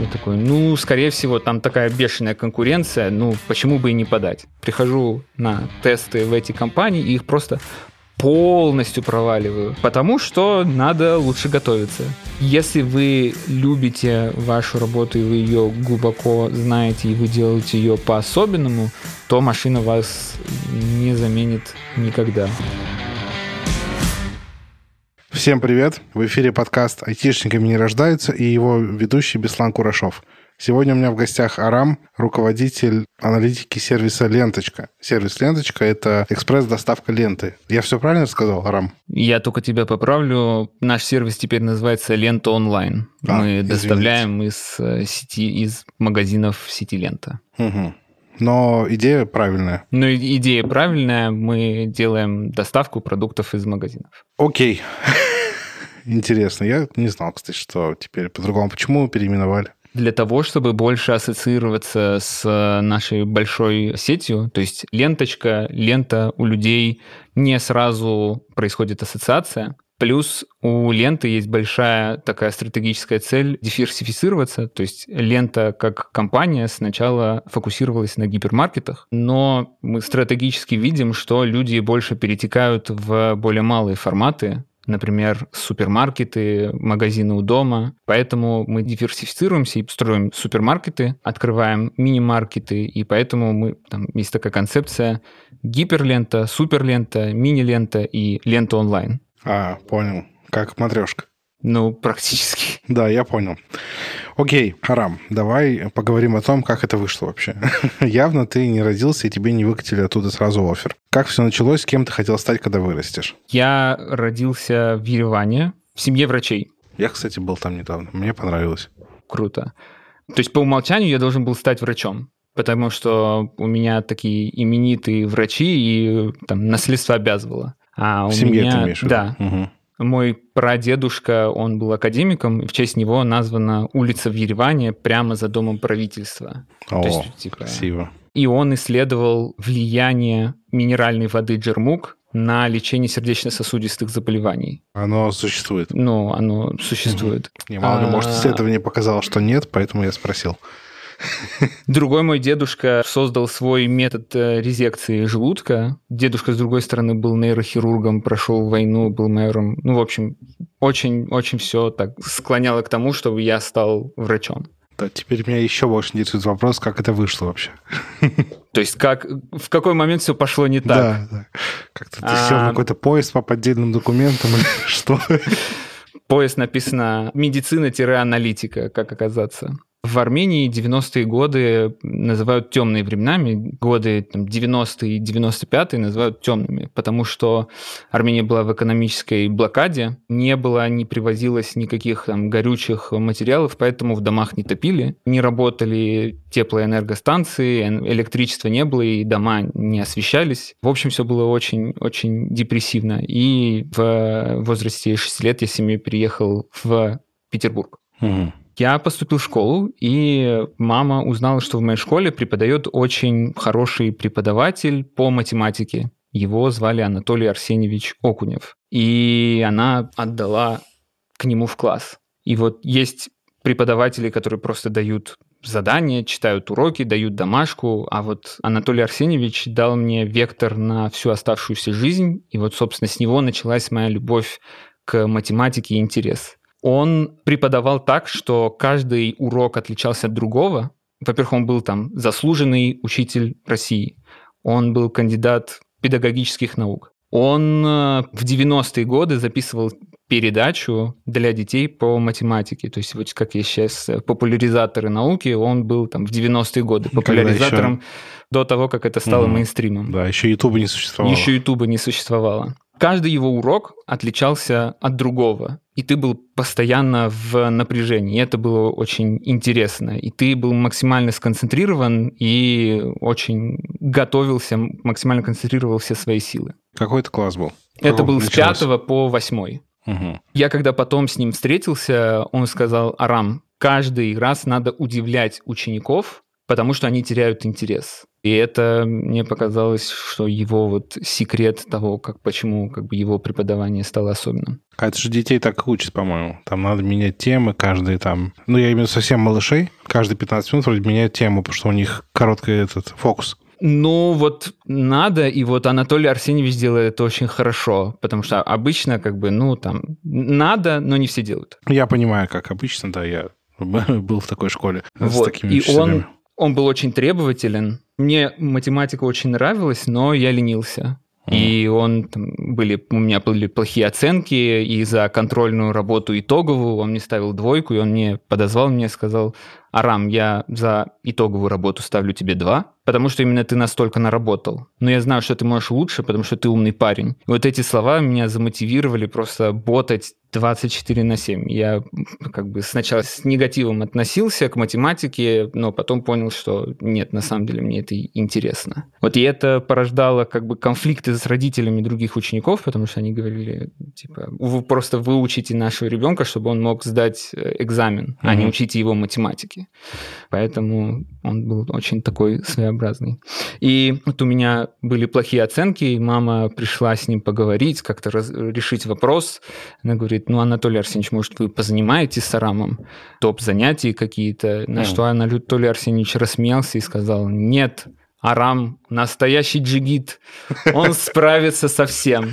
Я такой, скорее всего, там такая бешеная конкуренция, почему бы и не подать. Прихожу на тесты в эти компании и их просто полностью проваливаю, потому что надо лучше готовиться. Если вы любите вашу работу и вы ее глубоко знаете и вы делаете ее по-особенному, то машина вас не заменит никогда. Всем привет! В эфире подкаст «Айтишниками не рождаются» и его ведущий Беслан Курашов. Сегодня у меня в гостях Арам, руководитель аналитики сервиса «Ленточка». Сервис «Ленточка» — это экспресс-доставка ленты. Я все правильно сказал, Арам? Я только тебя поправлю. Наш сервис теперь называется «Лента онлайн». Мы доставляем из сети, из магазинов сети «Лента». Угу. Но идея правильная. Идея правильная. Мы делаем доставку продуктов из магазинов. Окей. Интересно. Я не знал, кстати, что теперь по-другому. Почему переименовали? Для того, чтобы больше ассоциироваться с нашей большой сетью, то есть ленточка, лента у людей не сразу происходит ассоциация. Плюс у ленты есть большая такая стратегическая цель диверсифицироваться. То есть лента как компания сначала фокусировалась на гипермаркетах, но мы стратегически видим, что люди больше перетекают в более малые форматы, например, супермаркеты, магазины у дома. Поэтому мы диверсифицируемся и строим супермаркеты, открываем мини-маркеты, и поэтому там есть такая концепция гиперлента, суперлента, мини-лента и лента онлайн. Понял. Как матрешка. Практически. Да, я понял. Окей, Арам, давай поговорим о том, как это вышло вообще. Явно ты не родился, и тебе не выкатили оттуда сразу оффер. Как все началось, кем ты хотел стать, когда вырастешь? Я родился в Ереване, в семье врачей. Я, кстати, был там недавно. Мне понравилось. Круто. То есть по умолчанию я должен был стать врачом, потому что у меня такие именитые врачи, и там наследство обязывало. В семье ты имеешь в виду? Да. Угу. Мой прадедушка, он был академиком, и в честь него названа улица в Ереване прямо за домом правительства. Красиво. И он исследовал влияние минеральной воды Джермук на лечение сердечно-сосудистых заболеваний. Оно существует? Оно существует. Угу. Мало ли, может, исследование показало, что нет, поэтому я спросил. Другой мой дедушка создал свой метод резекции желудка. Дедушка, с другой стороны, был нейрохирургом, прошел войну, был майором. В общем, очень все так склоняло к тому, чтобы я стал врачом. Да, теперь меня еще больше интересует вопрос, как это вышло вообще. То есть в какой момент все пошло не так? Да. Как-то ты сел на какой-то поезд по поддельным документам или что? Поезд написано «Медицина-аналитика», как оказаться. В Армении 90-е годы называют темными временами, годы 90-е и 95-е называют темными, потому что Армения была в экономической блокаде, не привозилось никаких горючих материалов, поэтому в домах не топили, не работали теплоэнергостанции, электричества не было, и дома не освещались. В общем, все было очень депрессивно. И в возрасте 6 лет я с семьей переехал в Петербург. Угу. Я поступил в школу, и мама узнала, что в моей школе преподает очень хороший преподаватель по математике. Его звали Анатолий Арсеньевич Окунев. И она отдала к нему в класс. И вот есть преподаватели, которые просто дают задания, читают уроки, дают домашку, а вот Анатолий Арсеньевич дал мне вектор на всю оставшуюся жизнь, и вот, собственно, с него началась моя любовь к математике и интерес. Он преподавал так, что каждый урок отличался от другого. Во-первых, он был заслуженный учитель России. Он был кандидат педагогических наук. Он в 90-е годы записывал передачу для детей по математике. То есть, вот как есть сейчас популяризаторы науки, он был в 90-е годы популяризатором до того, как это стало мейнстримом. Да, еще Ютуба не существовало. Каждый его урок отличался от другого, и ты был постоянно в напряжении, и это было очень интересно. И ты был максимально сконцентрирован и очень готовился, максимально концентрировал все свои силы. Какой это класс был? Это был с 5 по 8. Угу. Я когда потом с ним встретился, он сказал: Арам, каждый раз надо удивлять учеников, потому что они теряют интерес. И это мне показалось, что его вот секрет того, почему его преподавание стало особенным. А это же детей так учат, по-моему. Там надо менять темы каждый там... Ну, я имею в виду совсем малышей. Каждые 15 минут вроде меняют тему, потому что у них короткий фокус. Ну, вот надо, и вот Анатолий Арсеньевич делает это очень хорошо, потому что обычно надо, но не все делают. Я понимаю, как обычно, да, я был в такой школе с такими и учителями. Он был очень требователен. Мне математика очень нравилась, но я ленился. И у меня были плохие оценки, и за контрольную работу итоговую он мне ставил 2, и он мне подозвал, мне сказал: Арам, я за итоговую работу ставлю тебе 2, потому что именно ты настолько наработал. Но я знаю, что ты можешь лучше, потому что ты умный парень. И вот эти слова меня замотивировали просто ботать 24/7. Я сначала с негативом относился к математике, но потом понял, что нет, на самом деле мне это интересно. Вот и это порождало конфликты с родителями других учеников, потому что они говорили, вы просто выучите нашего ребенка, чтобы он мог сдать экзамен, а не учите его математике. Поэтому он был очень такой своеобразный. И вот у меня были плохие оценки, и мама пришла с ним поговорить, как-то решить вопрос. Она говорит: Анатолий Арсеньевич, может, вы позанимаетесь с Арамом? Топ-занятия какие-то. На что Анатолий Арсеньевич рассмеялся и сказал: нет, Арам настоящий джигит, он справится со всем.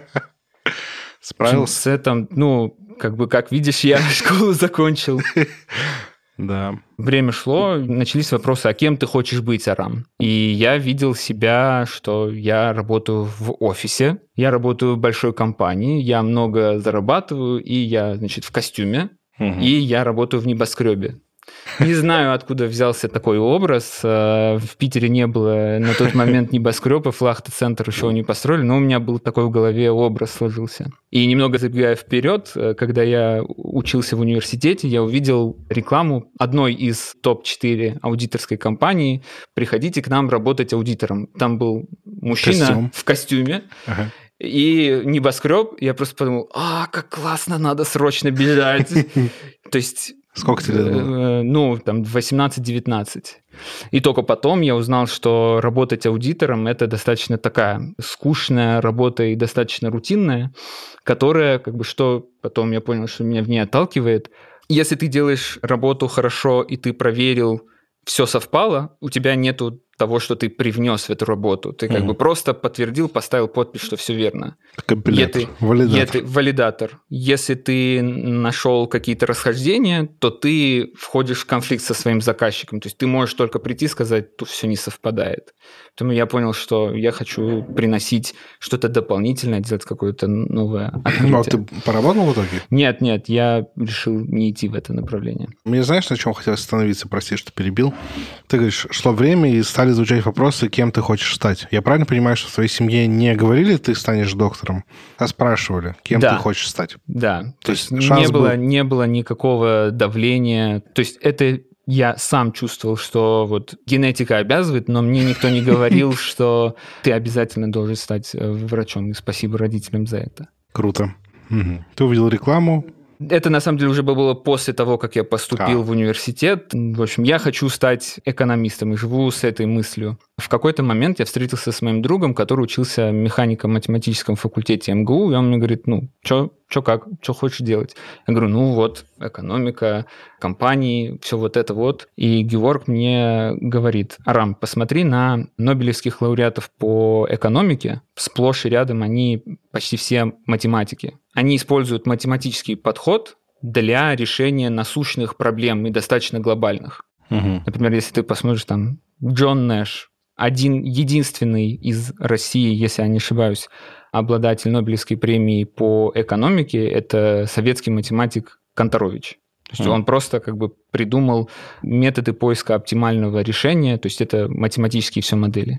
Справился? С этим, как видишь, я школу закончил. Да. Время шло, начались вопросы: а кем ты хочешь быть, Арам? И я видел себя, что я работаю в офисе, я работаю в большой компании, я много зарабатываю, и я, в костюме, и я работаю в небоскребе. Не знаю, откуда взялся такой образ. В Питере не было на тот момент небоскребов, Лахта-центр еще не построили, но у меня был такой в голове образ сложился. И немного забегая вперед, когда я учился в университете, я увидел рекламу одной из топ-4 аудиторской компании: приходите к нам работать аудитором. Там был мужчина в костюме. Ага. И небоскреб. Я просто подумал: как классно, надо срочно бежать. То есть... Сколько тебе лет было? 18-19. И только потом я узнал, что работать аудитором – это достаточно такая скучная работа и достаточно рутинная, которая, что потом я понял, что меня в ней отталкивает. Если ты делаешь работу хорошо, и ты проверил, все совпало, у тебя нету того, что ты привнес в эту работу. Ты просто подтвердил, поставил подпись, что все верно. Компилятор, валидатор. Валидатор. Если ты нашел какие-то расхождения, то ты входишь в конфликт со своим заказчиком. То есть ты можешь только прийти и сказать: тут все не совпадает. Поэтому я понял, что я хочу приносить что-то дополнительное, делать какое-то новое открытие. Ну, а ты поработал в итоге? Нет, я решил не идти в это направление. Мне знаешь, на чем хотелось остановиться? Прости, что перебил. Ты говоришь, шло время, и стали звучать вопросы, кем ты хочешь стать. Я правильно понимаю, что в твоей семье не говорили, ты станешь доктором, а спрашивали, кем ты хочешь стать? Да. То есть не было никакого давления. То есть это я сам чувствовал, что вот генетика обязывает, но мне никто не говорил, что ты обязательно должен стать врачом. И спасибо родителям за это. Круто. Ты увидел рекламу. Это, на самом деле, уже было после того, как я поступил в университет. В общем, я хочу стать экономистом и живу с этой мыслью. В какой-то момент я встретился с моим другом, который учился в механико-математическом факультете МГУ, и он мне говорит: что хочешь делать? Я говорю: экономика, компании, все вот это вот. И Геворг мне говорит: Арам, посмотри на нобелевских лауреатов по экономике. Сплошь и рядом они почти все математики. Они используют математический подход для решения насущных проблем и достаточно глобальных. Например, если ты посмотришь Джон Нэш, единственный из России, если я не ошибаюсь, обладатель Нобелевской премии по экономике, это советский математик Канторович. То есть он просто придумал методы поиска оптимального решения, то есть это математические все модели.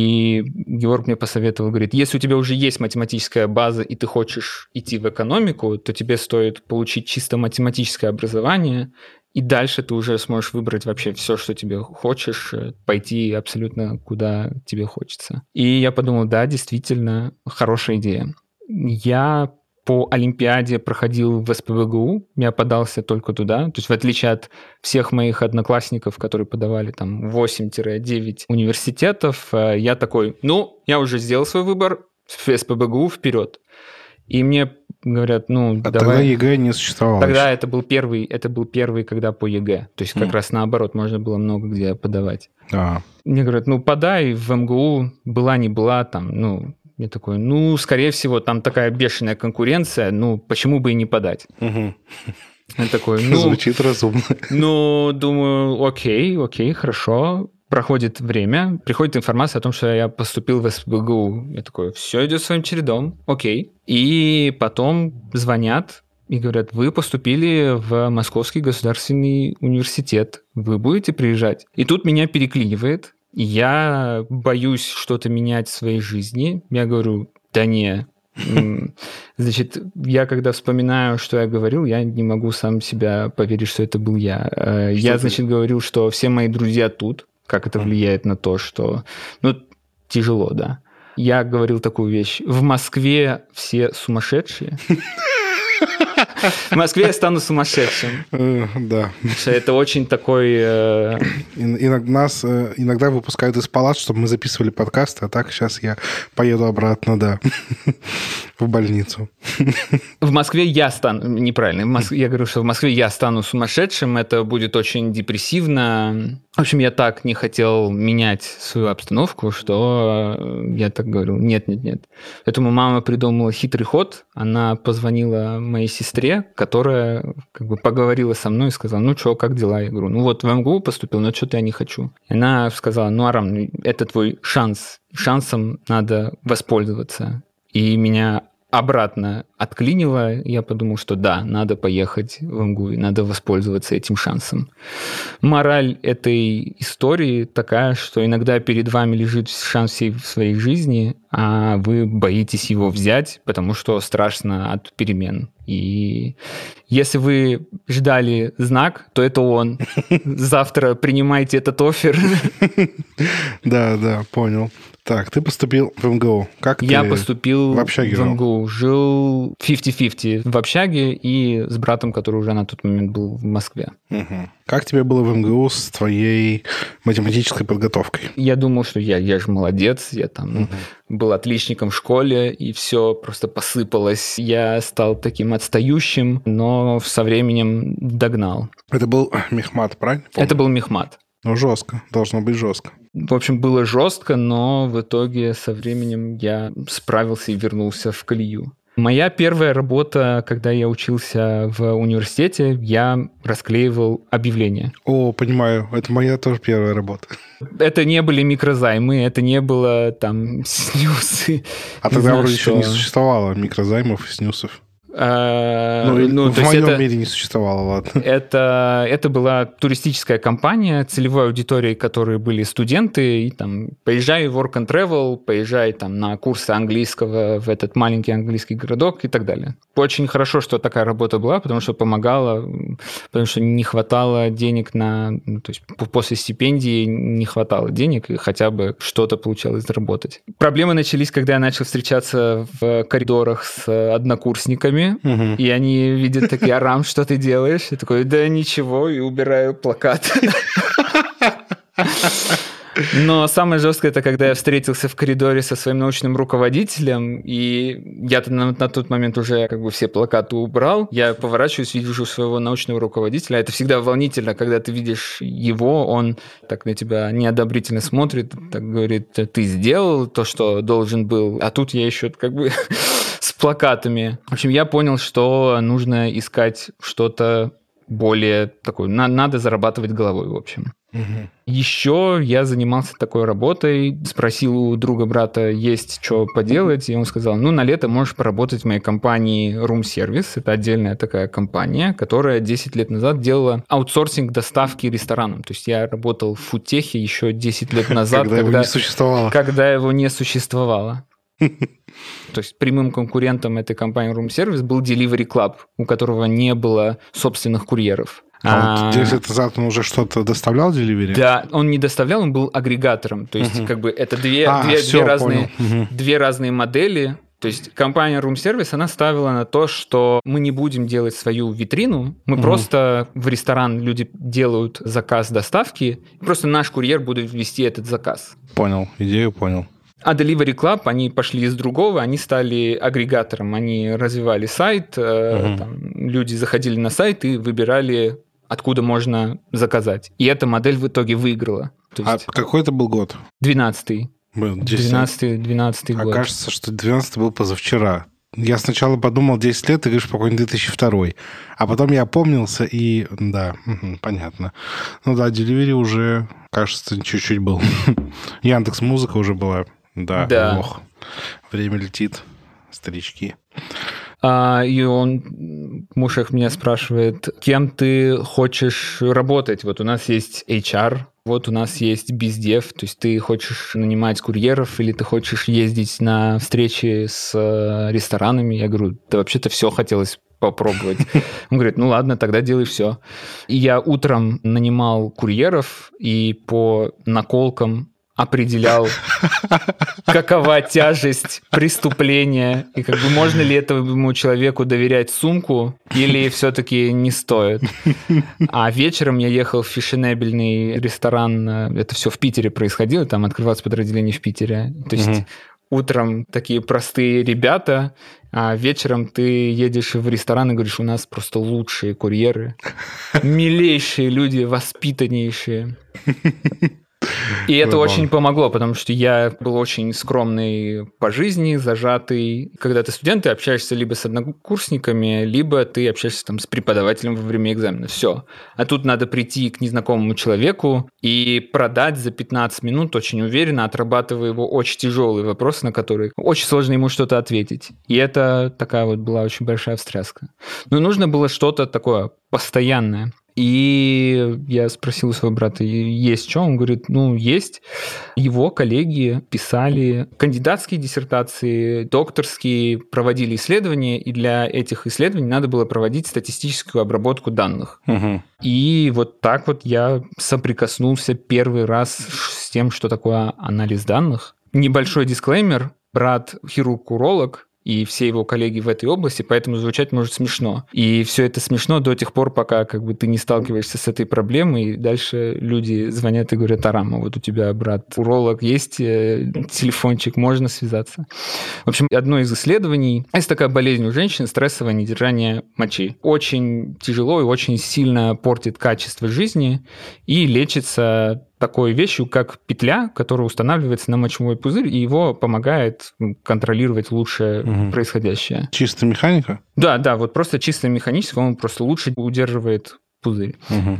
И Георг мне посоветовал, говорит: если у тебя уже есть математическая база, и ты хочешь идти в экономику, то тебе стоит получить чисто математическое образование, и дальше ты уже сможешь выбрать вообще все, что тебе хочешь, пойти абсолютно куда тебе хочется. И я подумал: да, действительно, хорошая идея. Я по Олимпиаде проходил в СПбГУ, я подался только туда. То есть в отличие от всех моих одноклассников, которые подавали там 8-9 университетов, я такой, я уже сделал свой выбор, в СПбГУ вперед. И мне говорят, давай... Тогда ЕГЭ не существовало. Тогда это был первый, когда по ЕГЭ. То есть как раз наоборот, можно было много где подавать. Мне говорят, подай в МГУ, была, не была, там, я такой, скорее всего, там такая бешеная конкуренция, почему бы и не подать? Угу. Я такой, Звучит разумно. Думаю, окей, хорошо. Проходит время, приходит информация о том, что я поступил в СПбГУ. Я такой, все идет своим чередом, окей. И потом звонят и говорят, вы поступили в Московский государственный университет, вы будете приезжать? И тут меня переклинивает. Я боюсь что-то менять в своей жизни. Я говорю, да не. Значит, я когда вспоминаю, что я говорил, я не могу сам себя поверить, что это был я. Я, говорил, что все мои друзья тут. Как это влияет на то, что... тяжело, да. Я говорил такую вещь. В Москве все сумасшедшие. В Москве я стану сумасшедшим. Да. Это очень такой... Нас иногда выпускают из палат, чтобы мы записывали подкасты, а так сейчас я поеду обратно, да, в больницу. В Москве я стану... Неправильно. Я говорю, что в Москве я стану сумасшедшим, это будет очень депрессивно. В общем, я так не хотел менять свою обстановку, что я так говорил, нет. Поэтому мама придумала хитрый ход. Она позвонила моей сестре, которая поговорила со мной и сказала, как дела? Я говорю, в МГУ поступил, но что-то я не хочу. И она сказала, Арам, это твой шанс. Шансом надо воспользоваться. И меня обратно отклинило. Я подумал, что да, надо поехать в МГУ, и надо воспользоваться этим шансом. Мораль этой истории такая, что иногда перед вами лежит шанс всей в своей жизни, а вы боитесь его взять, потому что страшно от перемен. И если вы ждали знак, то это он. Завтра принимайте этот оффер. Да, понял. Так, ты поступил в МГУ. Я поступил в общаге в МГУ. Жил 50-50 в общаге и с братом, который уже на тот момент был в Москве. Угу. Как тебе было в МГУ с твоей математической подготовкой? Я думал, что я же молодец, я там был отличником в школе, и все просто посыпалось. Я стал таким отстающим, но со временем догнал. Это был мехмат, правильно? Это был мехмат. Жестко, должно быть жестко. В общем, было жестко, но в итоге со временем я справился и вернулся в колею. Моя первая работа, когда я учился в университете, я расклеивал объявления. О, понимаю, это моя тоже первая работа. Это не были микрозаймы, это не было там снюсы. А тогда вроде еще не существовало микрозаймов и снюсов. В моем мире не существовало, ладно. Это была туристическая компания, целевой аудиторией которой были студенты, и там поезжай в work and travel, поезжай там на курсы английского в этот маленький английский городок и так далее. Очень хорошо, что такая работа была, потому что помогала, потому что не хватало денег то есть после стипендии не хватало денег, и хотя бы что-то получалось заработать. Проблемы начались, когда я начал встречаться в коридорах с однокурсниками, и они видят такие, Арам, что ты делаешь? Я такой, да ничего, и убираю плакат. Но самое жесткое, это когда я встретился в коридоре со своим научным руководителем, и я-то на тот момент уже все плакаты убрал. Я поворачиваюсь, вижу своего научного руководителя. Это всегда волнительно, когда ты видишь его, он так на тебя неодобрительно смотрит, так говорит, ты сделал то, что должен был, а тут я еще с плакатами. В общем, я понял, что нужно искать что-то более такое, надо зарабатывать головой, в общем. Еще я занимался такой работой, спросил у друга брата, есть что поделать, и он сказал, на лето можешь поработать в моей компании Room Service. Это отдельная такая компания, которая 10 лет назад делала аутсорсинг доставки ресторанам. То есть я работал в фудтехе еще 10 лет назад, когда его не существовало. То есть прямым конкурентом этой компании Room Service был Delivery Club, у которого не было собственных курьеров. А 10 лет назад он уже что-то доставлял Delivery? Да, он не доставлял, он был агрегатором. То есть это две разные модели. То есть компания Room Service, она ставила на то, что мы не будем делать свою витрину, мы просто в ресторан люди делают заказ доставки, и просто наш курьер будет вести этот заказ. Понял, идею понял. А Delivery Club, они пошли из другого, они стали агрегатором, они развивали сайт, там, люди заходили на сайт и выбирали, откуда можно заказать. И эта модель в итоге выиграла. То есть какой это был год? 12-й. 12-й год. Окажется, что 12-й был позавчера. Я сначала подумал 10 лет, ты говоришь, спокойно, 2002. А потом я опомнился, и да, понятно. Ну да, Delivery уже, кажется, чуть-чуть был. Яндекс.Музыка уже была. Да. Ох, время летит, старички. И Мушах меня спрашивает, кем ты хочешь работать? Вот у нас есть HR, вот у нас есть бездев, то есть ты хочешь нанимать курьеров или ты хочешь ездить на встречи с ресторанами? Я говорю, да вообще-то все хотелось попробовать. Он говорит, ну ладно, тогда делай все. И я утром нанимал курьеров и по наколкам определял, какова тяжесть преступления, и как бы можно ли этому человеку доверять сумку, или все-таки не стоит. А вечером я ехал в фешенебельный ресторан, это все в Питере происходило, там открывалось подразделение в Питере. То есть утром такие простые ребята, а вечером ты едешь в ресторан и говоришь, у нас просто лучшие курьеры, милейшие люди, воспитаннейшие. И это очень помогло, потому что я был очень скромный по жизни, зажатый. Когда ты студент, ты общаешься либо с однокурсниками, либо ты общаешься там с преподавателем во время экзамена. Все. А тут надо прийти к незнакомому человеку и продать за 15 минут очень уверенно, отрабатывая его очень тяжелые вопросы, на которые очень сложно ему что-то ответить. И это такая вот была очень большая встряска. Но нужно было что-то такое постоянное. И я спросил у своего брата, есть что? Он говорит, ну, есть. Его коллеги писали кандидатские диссертации, докторские, проводили исследования, и для этих исследований надо было проводить статистическую обработку данных. И вот так вот я соприкоснулся первый раз с тем, что такое анализ данных. Небольшой дисклеймер. Брат хирург-уролог, и все его коллеги в этой области, поэтому звучать может смешно. И все это смешно до тех пор, пока как бы ты не сталкиваешься с этой проблемой, и дальше люди звонят и говорят, Арам, вот у тебя брат уролог, есть телефончик, можно связаться. В общем, одно из исследований, есть такая болезнь у женщин, стрессовое недержание мочи. Очень тяжело и очень сильно портит качество жизни и лечится такой вещью, как петля, которая устанавливается на мочевой пузырь, и его помогает контролировать лучше происходящее. Чисто механика? Да, вот просто чисто механически он просто лучше удерживает пузырь.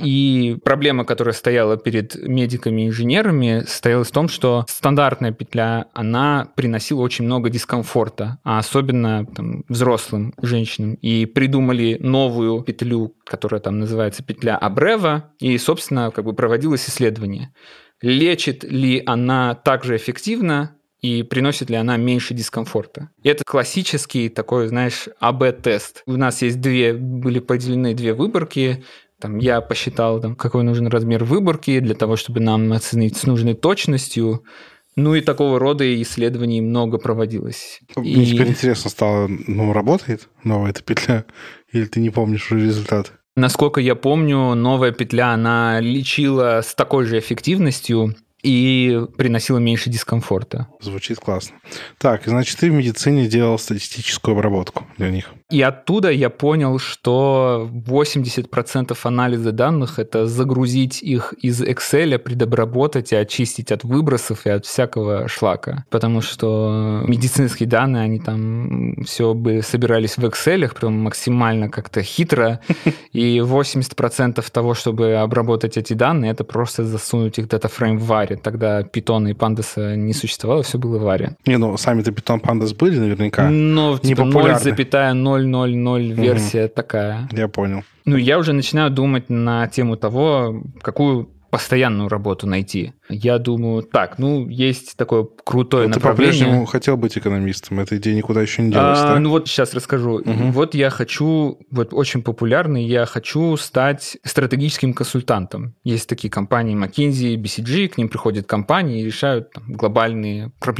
И проблема, которая стояла перед медиками и инженерами, состояла в том, что стандартная петля, она приносила очень много дискомфорта, а особенно там, взрослым женщинам. И придумали новую петлю, которая там называется петля Абрева, и, собственно, как бы проводилось исследование. Лечит ли она так же эффективно, и приносит ли она меньше дискомфорта. И это классический такой, знаешь, АБ-тест. У нас есть были поделены две выборки. Там, я посчитал, какой нужен размер выборки для того, чтобы нам оценить с нужной точностью. Ну и такого рода исследований много проводилось. Мне теперь интересно стало, работает новая эта петля? Или ты не помнишь уже результат? Насколько я помню, новая петля, она лечила с такой же эффективностью и приносила меньше дискомфорта. Звучит классно. Так, значит, ты в медицине делал статистическую обработку для них. И оттуда я понял, что 80% анализа данных – это загрузить их из Excel, предобработать и очистить от выбросов и от всякого шлака. Потому что медицинские данные, они там все бы собирались в Excel, прям максимально как-то хитро. И 80% того, чтобы обработать эти данные, это просто засунуть их в датафрейм в варе. Тогда Python и Pandas не существовало, все было в варе. Сами-то Python, Pandas были наверняка. Но типа 0,000 версия такая. Я понял. Я уже начинаю думать на тему того, какую постоянную работу найти. Я думаю, есть такое крутое направление. Ты по-прежнему хотел быть экономистом, эта идея никуда еще не делась, да? Сейчас расскажу. Вот я хочу, очень популярный, я хочу стать стратегическим консультантом. Есть такие компании McKinsey, BCG, к ним приходят компании и решают глобальные проблемы.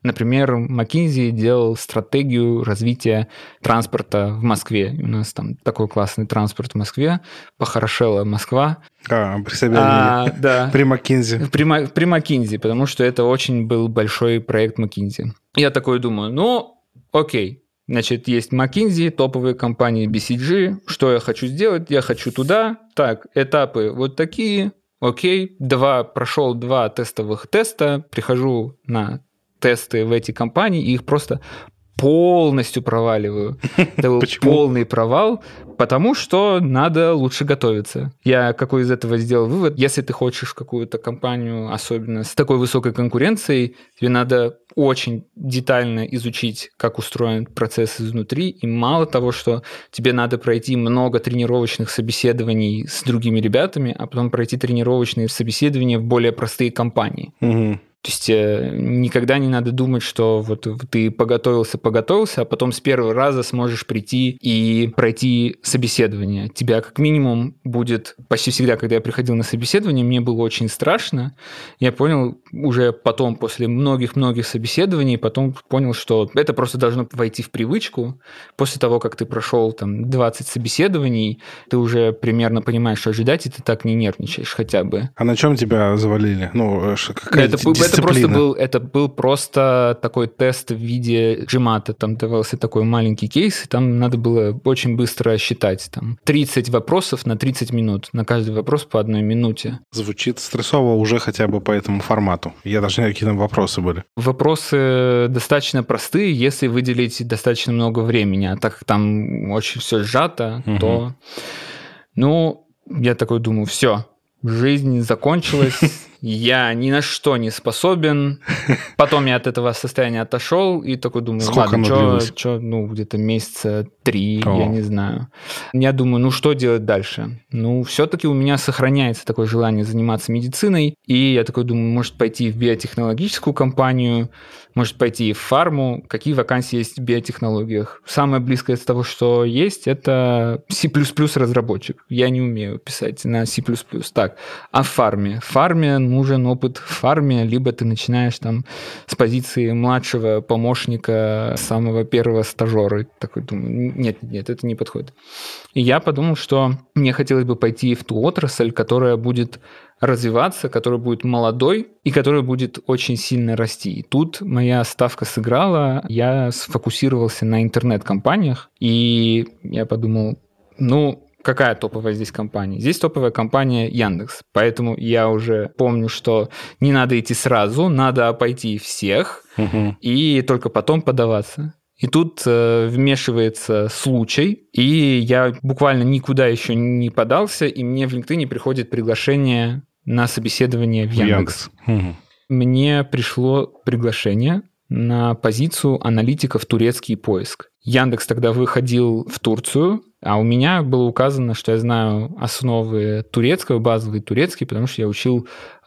Например, McKinsey делал стратегию развития транспорта в Москве. У нас там такой классный транспорт в Москве, похорошела Москва. При себе да. При McKinsey. При McKinsey, потому что это очень был большой проект McKinsey. Я такой думаю, окей. Значит, есть McKinsey, топовые компании BCG. Что я хочу сделать? Я хочу туда. Так, этапы вот такие. Окей. Прошел 2 тестовых теста. Прихожу на тесты в эти компании и их просто полностью проваливаю. Это был полный провал, потому что надо лучше готовиться. Я какой из этого сделал вывод? Если ты хочешь какую-то компанию, особенно с такой высокой конкуренцией, тебе надо очень детально изучить, как устроен процесс изнутри, и мало того, что тебе надо пройти много тренировочных собеседований с другими ребятами, а потом пройти тренировочные собеседования в более простые компании. Угу. То есть никогда не надо думать, что вот ты поготовился, а потом с первого раза сможешь прийти и пройти собеседование. Тебя как минимум будет почти всегда, когда я приходил на собеседование, мне было очень страшно. Я понял уже потом, после многих-многих собеседований, потом понял, что это просто должно войти в привычку. После того, как ты прошел там 20 собеседований, ты уже примерно понимаешь, что ожидать, и ты так не нервничаешь хотя бы. А на чем тебя завалили? Это был просто такой тест в виде джимата. Там давался такой маленький кейс, и там надо было очень быстро считать. Там 30 вопросов на 30 минут. На каждый вопрос по 1 минуте. Звучит стрессово уже хотя бы по этому формату. Я даже не знаю, какие там вопросы были. Вопросы достаточно простые, если выделить достаточно много времени. А так как там очень все сжато, то... я такой думаю, все, жизнь закончилась. Я ни на что не способен. Потом я от этого состояния отошел и такой думаю, ладно, где-то месяца 3, я не знаю. Я думаю, что делать дальше? Все-таки у меня сохраняется такое желание заниматься медициной, и я такой думаю, может пойти в биотехнологическую компанию, может пойти в фарму. Какие вакансии есть в биотехнологиях? Самое близкое из того, что есть, это C++ разработчик. Я не умею писать на C++. Так, а в фарме? В фарме нужен опыт в фарме, либо ты начинаешь там с позиции младшего помощника, самого первого стажера. Такой думаю, нет, это не подходит. И я подумал, что мне хотелось бы пойти в ту отрасль, которая будет развиваться, которая будет молодой и которая будет очень сильно расти. И тут моя ставка сыграла, я сфокусировался на интернет-компаниях, и я подумал, какая топовая здесь компания? Здесь топовая компания Яндекс. Поэтому я уже помню, что не надо идти сразу, надо обойти всех и только потом подаваться. И тут вмешивается случай, и я буквально никуда еще не подался, и мне в LinkedIn приходит приглашение на собеседование в Яндекс. Мне пришло приглашение на позицию аналитика в турецкий поиск. Яндекс тогда выходил в Турцию, а у меня было указано, что я знаю основы турецкого, базовый турецкий, потому что я учил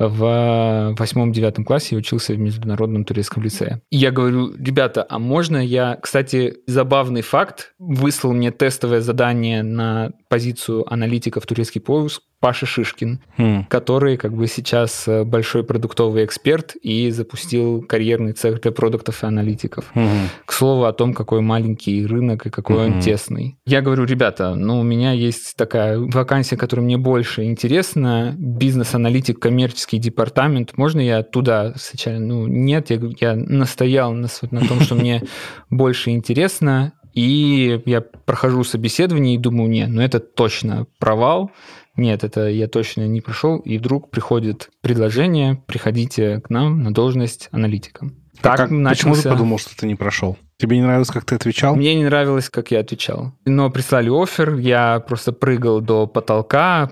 в 8-9 классе, я учился в Международном турецком лицее. И я говорю, ребята, а можно я... Кстати, забавный факт, выслал мне тестовое задание на позицию аналитика в турецкий поиск Паша Шишкин, который сейчас большой продуктовый эксперт и запустил карьерный цех для продуктов и аналитиков. К слову о том, какой маленький рынок и какой он тесный. Я говорю, ребята, у меня есть такая вакансия, которая мне больше интересна, бизнес-аналитик, коммерческий департамент, можно я туда сначала? Нет, я настоял на том, что мне больше интересно, и я прохожу собеседование и думаю, нет, это точно провал, нет, это я точно не прошел, и вдруг приходит предложение, приходите к нам на должность аналитика. Почему ты подумал, что ты не прошел? Тебе не нравилось, как ты отвечал? Мне не нравилось, как я отвечал. Но прислали оффер, я просто прыгал до потолка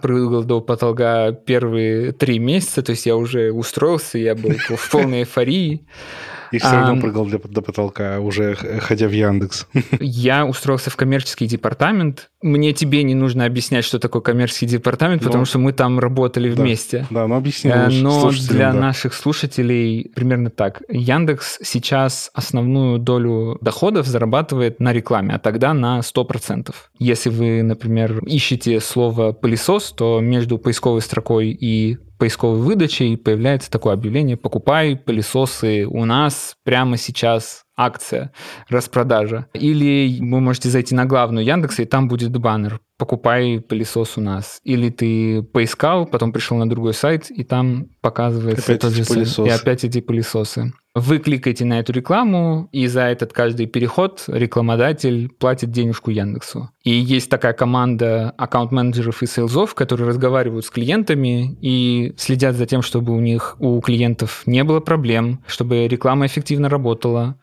первые 3 месяца, то есть я уже устроился, я был в полной эйфории. И все равно прыгал до потолка, уже ходя в Яндекс. Я устроился в коммерческий департамент. Мне тебе не нужно объяснять, что такое коммерческий департамент, потому что мы там работали вместе. Да, объясни. Но для наших слушателей примерно так. Яндекс сейчас основную долю доходов зарабатывает на рекламе, а тогда на 100%. Если вы, например, ищете слово «пылесос», то между поисковой строкой и поисковой выдачей появляется такое объявление: покупай пылесосы у нас прямо сейчас. Акция, распродажа. Или вы можете зайти на главную Яндекса, и там будет баннер: покупай пылесос у нас. Или ты поискал, потом пришел на другой сайт, и там показывается тот же сайт. И опять эти пылесосы. Вы кликаете на эту рекламу, и за этот каждый переход рекламодатель платит денежку Яндексу. И есть такая команда аккаунт-менеджеров и сейлзов, которые разговаривают с клиентами и следят за тем, чтобы у клиентов не было проблем, чтобы реклама эффективно работала,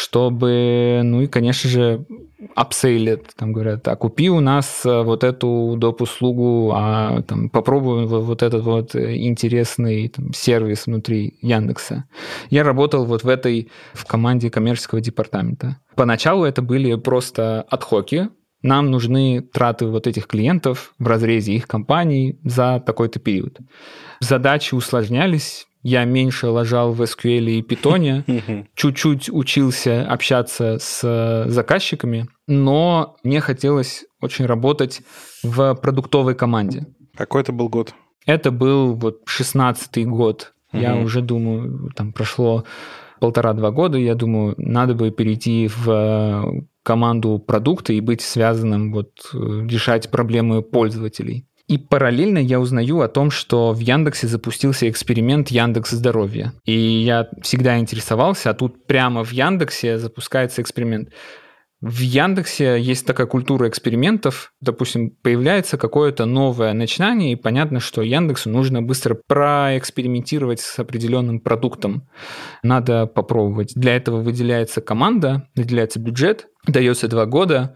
чтобы, ну и, конечно же, апсейлят, там говорят: а купи у нас вот эту доп. Услугу, а там попробуй вот этот вот интересный там сервис внутри Яндекса. Я работал вот в команде коммерческого департамента. Поначалу это были просто адхоки. Нам нужны траты вот этих клиентов в разрезе их компаний за такой-то период. Задачи усложнялись. Я меньше лажал в SQL и Python, чуть-чуть учился общаться с заказчиками, но мне хотелось очень работать в продуктовой команде. Какой это был год? Это был вот 16-й год. Я уже думаю, там прошло 1,5-2 года, я думаю, надо бы перейти в команду продукта и быть связанным, решать проблемы пользователей. И параллельно я узнаю о том, что в Яндексе запустился эксперимент Яндекс.Здоровье. И я всегда интересовался, а тут прямо в Яндексе запускается эксперимент. В Яндексе есть такая культура экспериментов. Допустим, появляется какое-то новое начинание, и понятно, что Яндексу нужно быстро проэкспериментировать с определенным продуктом. Надо попробовать. Для этого выделяется команда, выделяется бюджет, дается 2 года,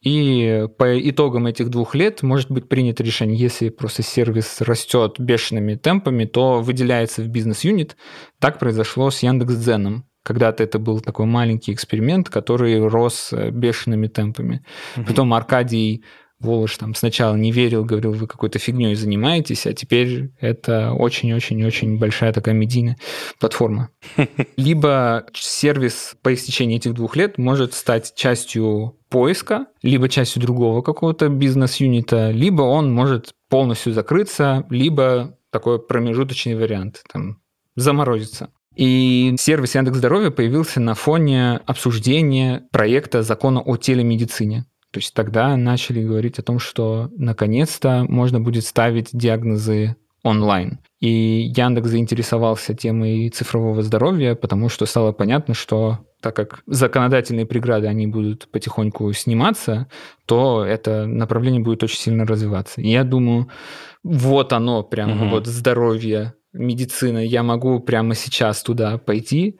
и по итогам этих 2 лет может быть принято решение: если просто сервис растет бешеными темпами, то выделяется в бизнес-юнит. Так произошло с Яндекс.Дзеном. Когда-то это был такой маленький эксперимент, который рос бешеными темпами. Потом Аркадий Волош там сначала не верил, говорил: вы какой-то фигней занимаетесь, а теперь это очень-очень-очень большая такая медийная платформа. Либо сервис по истечении этих 2 лет может стать частью поиска, либо частью другого какого-то бизнес-юнита, либо он может полностью закрыться, либо такой промежуточный вариант, там, заморозиться. И сервис Яндекс.Здоровье появился на фоне обсуждения проекта закона о телемедицине. То есть тогда начали говорить о том, что наконец-то можно будет ставить диагнозы онлайн. И Яндекс заинтересовался темой цифрового здоровья, потому что стало понятно, что так как законодательные преграды, они будут потихоньку сниматься, то это направление будет очень сильно развиваться. И я думаю, вот оно прямо, здоровье, медицина, я могу прямо сейчас туда пойти.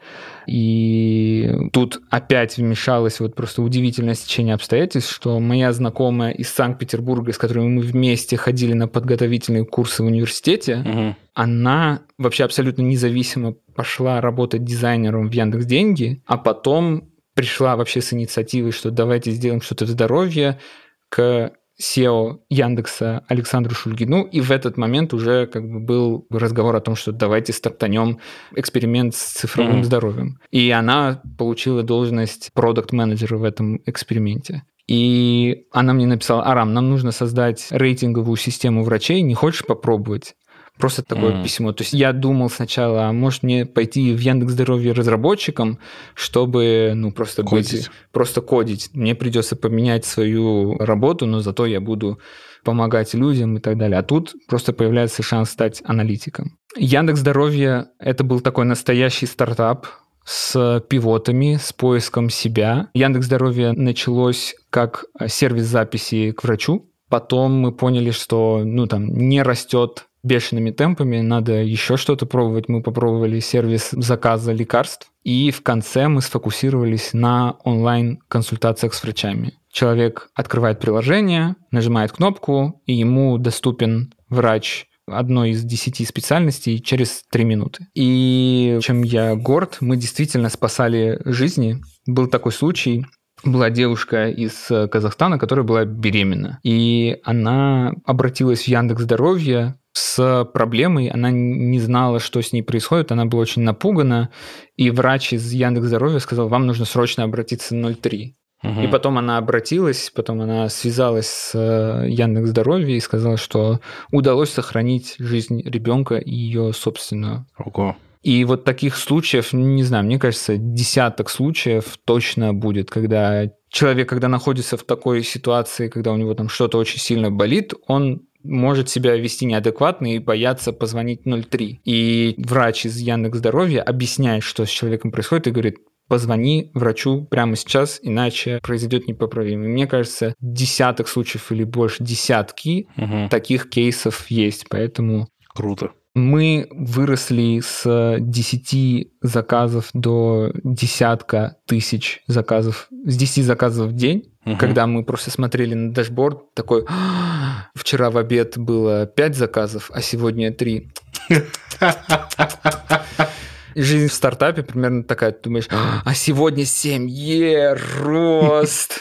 И тут опять вмешалось просто удивительное стечение обстоятельств, что моя знакомая из Санкт-Петербурга, с которой мы вместе ходили на подготовительные курсы в университете, она вообще абсолютно независимо пошла работать дизайнером в Яндекс.Деньги, а потом пришла вообще с инициативой, что давайте сделаем что-то в здоровье, к SEO Яндекса Александру Шульгину, и в этот момент уже был разговор о том, что давайте стартанем эксперимент с цифровым здоровьем. И она получила должность продакт-менеджера в этом эксперименте. И она мне написала: Арам, нам нужно создать рейтинговую систему врачей, не хочешь попробовать? Просто такое письмо. То есть я думал сначала, а может мне пойти в Яндекс.Здоровье разработчиком, чтобы просто кодить. Мне придется поменять свою работу, но зато я буду помогать людям и так далее. А тут просто появляется шанс стать аналитиком. Яндекс.Здоровье – это был такой настоящий стартап с пивотами, с поиском себя. Яндекс.Здоровье началось как сервис записи к врачу. Потом мы поняли, что не растет бешеными темпами, надо еще что-то пробовать. Мы попробовали сервис заказа лекарств, и в конце мы сфокусировались на онлайн-консультациях с врачами. Человек открывает приложение, нажимает кнопку, и ему доступен врач одной из 10 специальностей через 3 минуты. И чем я горд, мы действительно спасали жизни. Был такой случай, была девушка из Казахстана, которая была беременна, и она обратилась в Яндекс.Здоровье с проблемой, она не знала, что с ней происходит, она была очень напугана, и врач из Яндекс.Здоровья сказал: вам нужно срочно обратиться в 03. Угу. И потом она обратилась, потом она связалась с Яндекс.Здоровье и сказала, что удалось сохранить жизнь ребенка и ее собственную. Ого. И вот таких случаев, не знаю, мне кажется, десяток случаев точно будет, когда человек, когда находится в такой ситуации, когда у него там что-то очень сильно болит, он может себя вести неадекватно и бояться позвонить 03. И врач из Яндекс.Здоровья объясняет, что с человеком происходит, и говорит: позвони врачу прямо сейчас, иначе произойдет непоправимое. Мне кажется, десяток случаев или больше, десятки таких кейсов есть, поэтому... Круто. Мы выросли с 10 заказов до десятка тысяч заказов, с 10 заказов в день, когда мы просто смотрели на дашборд, такой: вчера в обед было 5 заказов, а сегодня 3. Жизнь в стартапе примерно такая, ты думаешь: а сегодня 7, рост!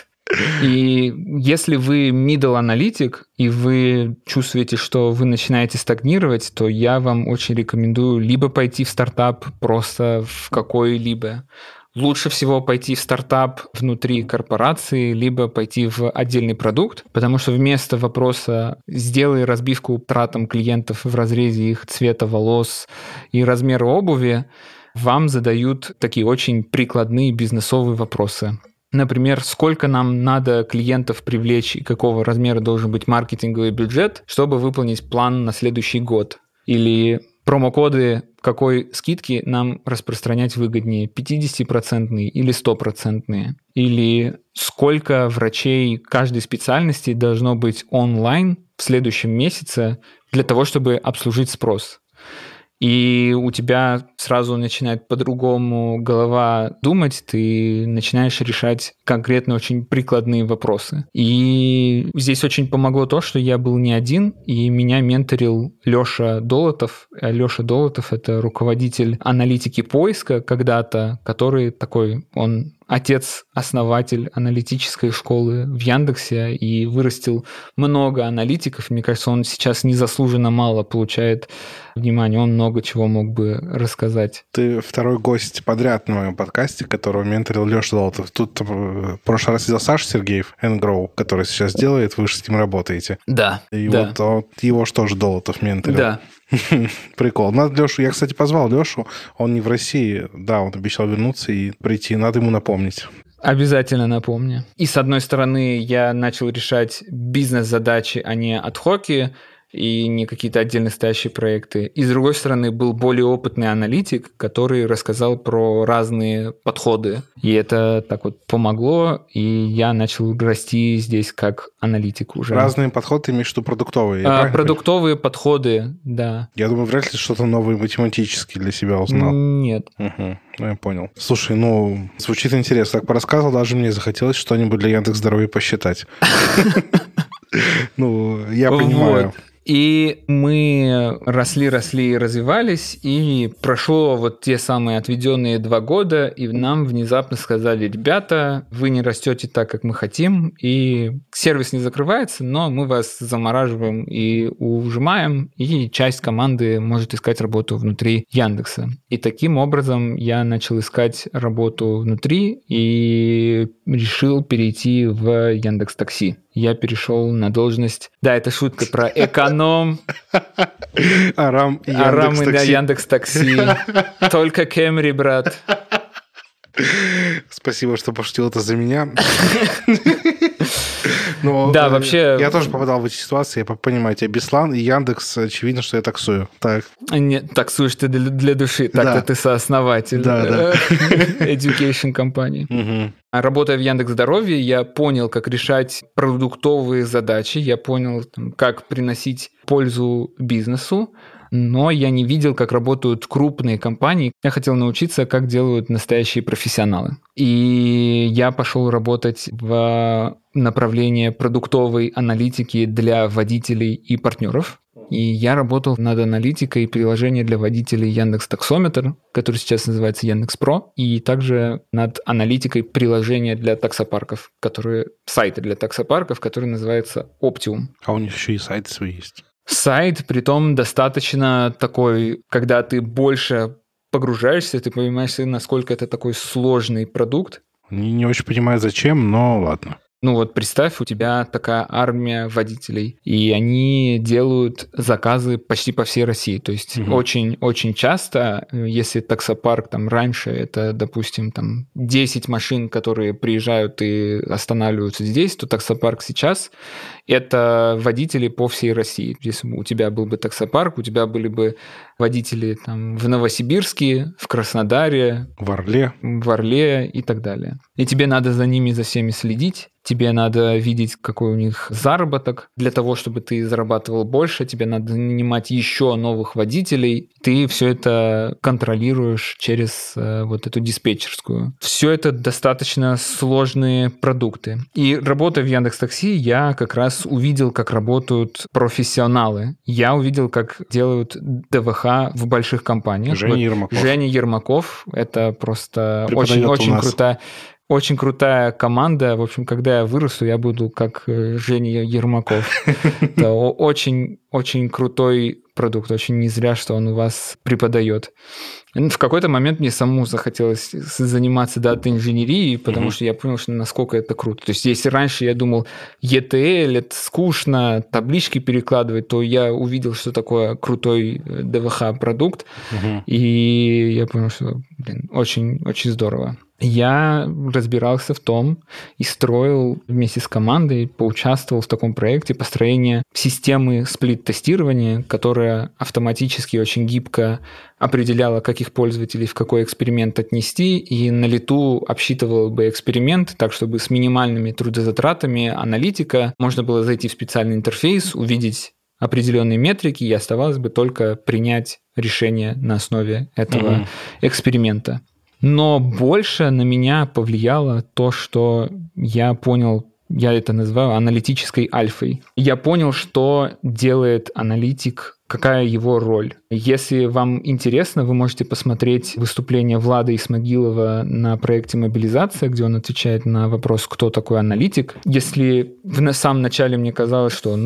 И если вы middle аналитик, и вы чувствуете, что вы начинаете стагнировать, то я вам очень рекомендую либо пойти в стартап просто в какой-либо. Лучше всего пойти в стартап внутри корпорации, либо пойти в отдельный продукт, потому что вместо вопроса «сделай разбивку тратам клиентов в разрезе их цвета волос и размера обуви», вам задают такие очень прикладные бизнесовые вопросы. Например, сколько нам надо клиентов привлечь и какого размера должен быть маркетинговый бюджет, чтобы выполнить план на следующий год. Или промокоды какой скидки нам распространять выгоднее, 50% или 100%. Или сколько врачей каждой специальности должно быть онлайн в следующем месяце для того, чтобы обслужить спрос. И у тебя сразу начинает по-другому голова думать, ты начинаешь решать конкретно очень прикладные вопросы. И здесь очень помогло то, что я был не один, и меня менторил Леша Долотов. Леша Долотов — это руководитель аналитики поиска когда-то, который такой, он отец-основатель аналитической школы в Яндексе и вырастил много аналитиков. Мне кажется, он сейчас незаслуженно мало получает внимания. Он много чего мог бы рассказать. Ты второй гость подряд на моем подкасте, которого менторил Леша Долотов. Тут в прошлый раз сидел Саша Сергеев, Ngrow, который сейчас делает, вы же с ним работаете. Да. И вот его же тоже Долотов менторил. Да. Прикол. Надо Лешу... Я, кстати, позвал Лешу. Он не в России. Да, он обещал вернуться и прийти. Надо ему напомнить. Обязательно напомню. И с одной стороны, я начал решать бизнес-задачи, а не ад-хоки, и не какие-то отдельно стоящие проекты. И с другой стороны, был более опытный аналитик, который рассказал про разные подходы. И это так вот помогло, и я начал расти здесь как аналитик уже. Разные подходы, ты имеешь в виду продуктовые? Продуктовые подходы, да. Я думаю, вряд ли что-то новое математически для себя узнал. Нет. Угу. Я понял. Слушай, звучит интересно. Так порассказывал, даже мне захотелось что-нибудь для Яндекс.Здоровья посчитать. Я понимаю. И мы росли и развивались, и прошло вот те самые отведенные 2 года, и нам внезапно сказали: ребята, вы не растете так, как мы хотим, и сервис не закрывается, но мы вас замораживаем и ужимаем, и часть команды может искать работу внутри Яндекса. И таким образом я начал искать работу внутри и решил перейти в Яндекс.Такси. Я перешел на должность... Да, это шутка про эконом. Арам и Яндекс.Такси. Только Кэмри, брат. Спасибо, что пошутил это за меня. Да, вообще... Я тоже попадал в эти ситуации, я понимаю, тебя Беслан и Яндекс, очевидно, что я таксую. Так. Нет, таксуешь ты для души, так-то ты сооснователь education компании. Работая в Яндекс.Здоровье, я понял, как решать продуктовые задачи, я понял, как приносить пользу бизнесу, но я не видел, как работают крупные компании. Я хотел научиться, как делают настоящие профессионалы. И я пошел работать в направление продуктовой аналитики для водителей и партнеров. И я работал над аналитикой приложения для водителей Яндекс.Таксометр, который сейчас называется Яндекс.Про, и также над аналитикой приложения для таксопарков, сайты для таксопарков, который называется Optium. А у них еще и сайты свои есть. Сайт, притом достаточно такой, когда ты больше погружаешься, ты понимаешь, насколько это такой сложный продукт. Не очень понимаю, зачем, но ладно. Ну вот представь, у тебя такая армия водителей, и они делают заказы почти по всей России. То есть очень-очень часто, если таксопарк там раньше, это, допустим, там 10 машин, которые приезжают и останавливаются здесь, то таксопарк сейчас это водители по всей России. Если бы у тебя был бы таксопарк, у тебя были бы водители там в Новосибирске, в Краснодаре, в Орле и так далее. И тебе надо за ними, за всеми следить. Тебе надо видеть, какой у них заработок. Для того, чтобы ты зарабатывал больше, тебе надо нанимать еще новых водителей. Ты все это контролируешь через вот эту диспетчерскую. Все это достаточно сложные продукты. И работая в Яндекс.Такси, я как раз увидел, как работают профессионалы. Я увидел, как делают ДВХ в больших компаниях. Женя Ермаков. Это просто очень крутая... Очень крутая команда. В общем, когда я вырасту, я буду как Женя Ермаков. Это очень крутой продукт. Очень не зря, что он у вас преподает. В какой-то момент мне самому захотелось заниматься дата-инженерией, потому что я понял, что насколько это круто. То есть, если раньше я думал, ETL, это скучно, таблички перекладывать, то я увидел, что такое крутой ДВХ-продукт, и я понял, что, очень здорово. Я разбирался в том и строил вместе с командой, поучаствовал в таком проекте построения системы сплит-тестирования, которая автоматически очень гибко определяла, каких пользователей в какой эксперимент отнести, и на лету обсчитывала бы эксперимент так, чтобы с минимальными трудозатратами аналитика можно было зайти в специальный интерфейс, увидеть определенные метрики, и оставалось бы только принять решение на основе этого эксперимента. Но больше на меня повлияло то, что я понял, я это называю аналитической альфой. Я понял, что делает аналитик, какая его роль. Если вам интересно, вы можете посмотреть выступление Влада Исмагилова на проекте «Мобилизация», где он отвечает на вопрос, кто такой аналитик. Если в самом начале мне казалось, что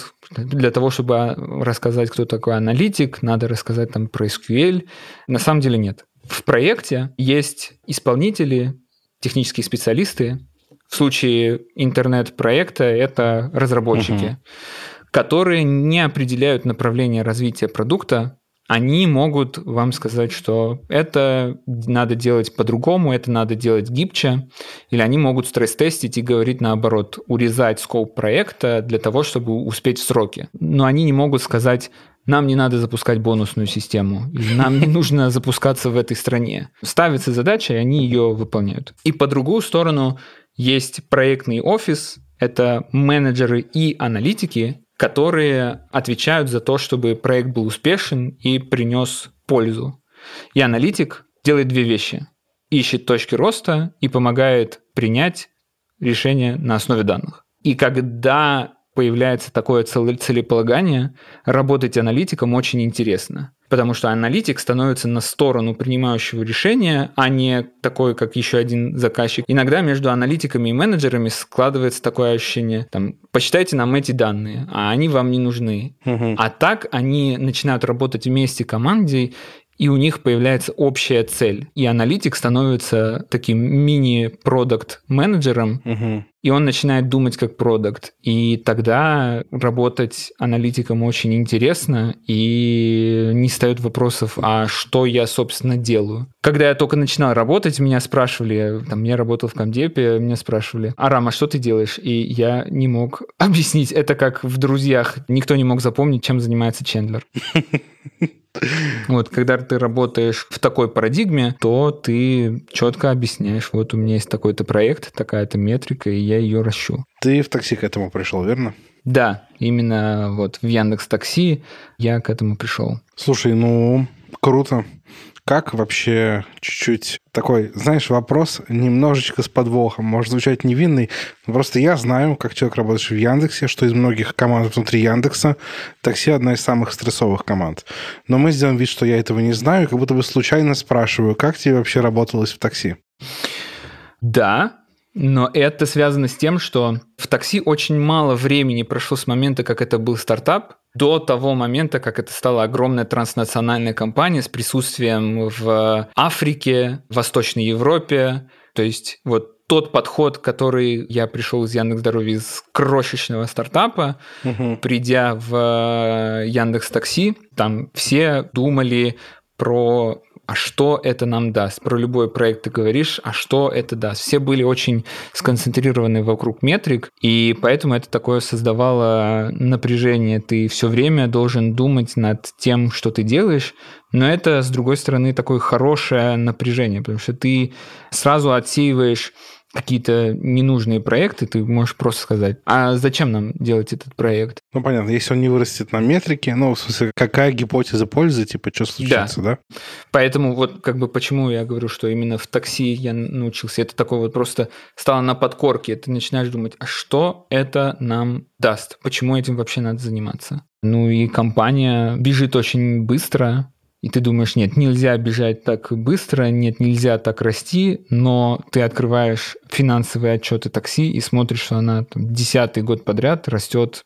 для того, чтобы рассказать, кто такой аналитик, надо рассказать там про SQL, на самом деле нет. В проекте есть исполнители, технические специалисты. В случае интернет-проекта это разработчики, которые не определяют направление развития продукта. Они могут вам сказать, что это надо делать по-другому, это надо делать гибче. Или они могут стресс-тестить и говорить наоборот, урезать скоп проекта для того, чтобы успеть в сроки. Но они не могут сказать... Нам не надо запускать бонусную систему, или нам не нужно запускаться в этой стране. Ставится задача, и они ее выполняют. И по другую сторону есть проектный офис, это менеджеры и аналитики, которые отвечают за то, чтобы проект был успешен и принес пользу. И аналитик делает две вещи. Ищет точки роста и помогает принять решение на основе данных. И когда появляется такое целеполагание, работать аналитиком очень интересно. Потому что аналитик становится на сторону принимающего решения, а не такой, как еще один заказчик. Иногда между аналитиками и менеджерами складывается такое ощущение, посчитайте нам эти данные, а они вам не нужны. А так они начинают работать вместе командой, и у них появляется общая цель. И аналитик становится таким мини-продакт-менеджером, и он начинает думать как продакт. И тогда работать аналитиком очень интересно, и не встает вопросов, а что я, собственно, делаю. Когда я только начинал работать, меня спрашивали, я работал в Комдепе, меня спрашивали, Арам, а что ты делаешь? И я не мог объяснить. Это как в «Друзьях». Никто не мог запомнить, чем занимается Чендлер. Когда ты работаешь в такой парадигме, то ты четко объясняешь, у меня есть такой-то проект, такая-то метрика, и я ее ращу. Ты в такси к этому пришел, верно? Да, именно в Яндекс.Такси я к этому пришел. Слушай, круто. Как вообще чуть-чуть такой, вопрос немножечко с подвохом, может звучать невинный, но просто я знаю, как человек, работающий в Яндексе, что из многих команд внутри Яндекса такси одна из самых стрессовых команд. Но мы сделаем вид, что я этого не знаю, как будто бы случайно спрашиваю, как тебе вообще работалось в такси? Да, но это связано с тем, что в такси очень мало времени прошло с момента, как это был стартап, до того момента, как это стала огромная транснациональная компания с присутствием в Африке, в Восточной Европе, То есть вот тот подход, который я пришел из Яндекс.Здоровья, из крошечного стартапа, придя в Яндекс.Такси, там все думали про а что это нам даст. Про любой проект ты говоришь, а что это даст. Все были очень сконцентрированы вокруг метрик, и поэтому это такое создавало напряжение. Ты все время должен думать над тем, что ты делаешь, но это, с другой стороны, такое хорошее напряжение, потому что ты сразу отсеиваешь какие-то ненужные проекты, ты можешь просто сказать, а зачем нам делать этот проект? Ну, понятно, если он не вырастет на метрике, ну, в смысле, какая гипотеза пользы, типа, что случится, да? Поэтому вот как бы почему я говорю, что именно в такси я научился, это такое вот просто стало на подкорке, ты начинаешь думать, а что это нам даст? Почему этим вообще надо заниматься? Ну и компания бежит очень быстро, и ты думаешь, нет, нельзя бежать так быстро, нет, нельзя так расти, но ты открываешь финансовые отчеты такси и смотришь, что она 10-й год подряд растет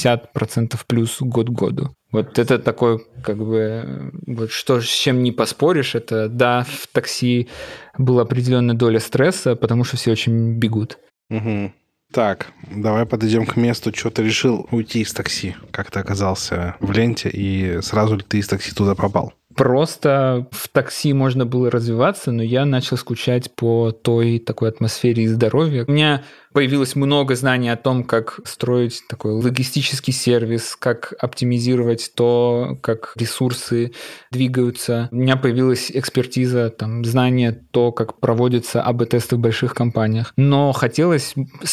50% плюс год к году. Вот это такое, как бы, вот что, с чем не поспоришь, это, да, в такси была определенная доля стресса, потому что все очень бегут. Угу. Так, давай подойдем к месту, что ты решил уйти из такси. Как ты оказался в ленте, и сразу ли ты из такси туда попал? Просто в такси можно было развиваться, но я начал скучать по той такой атмосфере и здоровью. У меня появилось много знаний о том, как строить такой логистический сервис, как оптимизировать то, как ресурсы двигаются. У меня появилась экспертиза, там, знание то, как проводятся АБ-тесты в больших компаниях. Но хотелось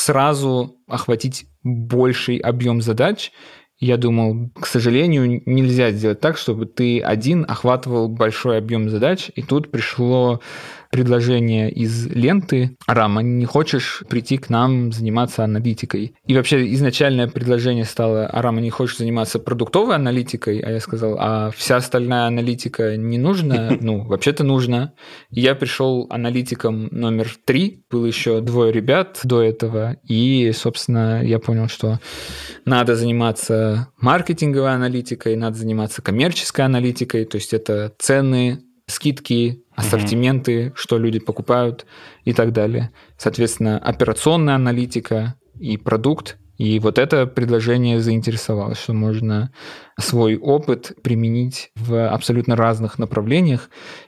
сразу охватить больший объем задач. Я думал, к сожалению, нельзя сделать так, чтобы ты один охватывал большой объем задач. И тут пришло предложение из ленты. Рама, не хочешь прийти к нам заниматься аналитикой? И вообще изначальное предложение стало, Рама, не хочешь заниматься продуктовой аналитикой? А я сказал, а вся остальная аналитика не нужна? Ну, вообще-то нужно. И я пришел аналитиком номер 3. Было еще 2 ребят до этого. И, собственно, я понял, что надо заниматься маркетинговой аналитикой, надо заниматься коммерческой аналитикой. То есть это цены, скидки, ассортименты, что люди покупают и так далее. Соответственно, операционная аналитика и продукт. И вот это предложение заинтересовало, что можно свой опыт применить в абсолютно разных направлениях.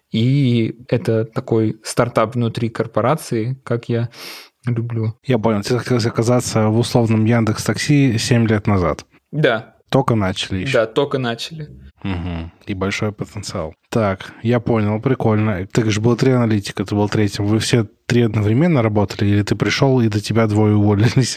И это такой стартап внутри корпорации, как я люблю. Я понял. Ты хотел оказаться в условном Яндекс.Такси 7 лет назад. Да. Только начали еще. Да, только начали. Угу. И большой потенциал. Так, я понял, прикольно. Ты же был 3 аналитика, ты был 3-м. Вы все 3 одновременно работали, или ты пришел, и до тебя 2 уволились?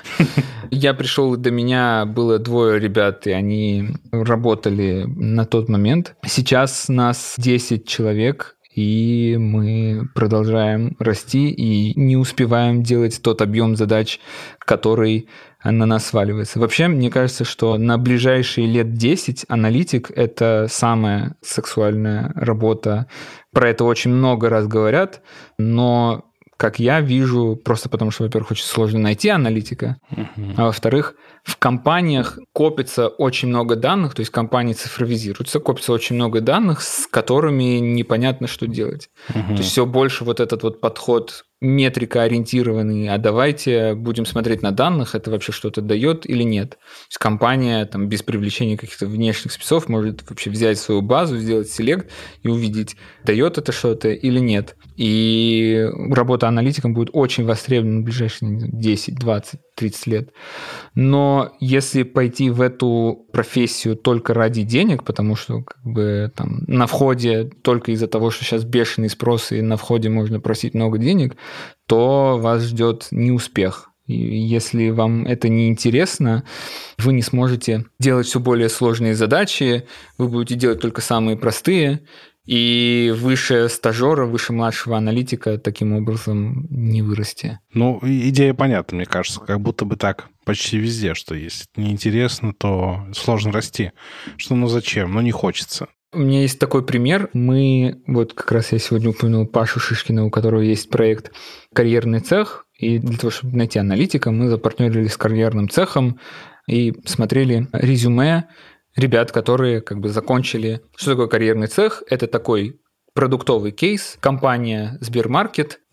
Я пришел, и до меня было 2 ребят, и они работали на тот момент. Сейчас нас 10 человек, и мы продолжаем расти и не успеваем делать тот объем задач, который на нас сваливается. Вообще, мне кажется, что на ближайшие лет 10 аналитик – это самая сексуальная работа. Про это очень много раз говорят, но, как я вижу, просто потому что, во-первых, очень сложно найти аналитика, а во-вторых, в компаниях копится очень много данных, то есть компании цифровизируются, копится очень много данных, с которыми непонятно, что делать. То есть все больше вот этот вот подход метрикоориентированный, а давайте будем смотреть на данных, это вообще что-то дает или нет. То есть компания там, без привлечения каких-то внешних спецов может вообще взять свою базу, сделать селект и увидеть, дает это что-то или нет. И работа аналитиком будет очень востребована в ближайшие 10, 20, 30 лет. Но если пойти в эту профессию только ради денег, потому что как бы, там, на входе только из-за того, что сейчас бешеный спрос и на входе можно просить много денег, то вас ждет неуспех. И если вам это не интересно, вы не сможете делать все более сложные задачи, вы будете делать только самые простые, и выше стажера, выше младшего аналитика таким образом не вырасти. Ну, идея понятна, мне кажется. Как будто бы так почти везде, что если неинтересно, то сложно расти. Что, ну зачем? Ну не хочется. У меня есть такой пример. Мы, вот как раз я сегодня упомянул Пашу Шишкина, у которого есть проект «Карьерный цех». И для того, чтобы найти аналитика, мы запартнерились с карьерным цехом и смотрели резюме ребят, которые как бы закончили. Что такое карьерный цех? Это такой продуктовый кейс. Компания Сбермаркет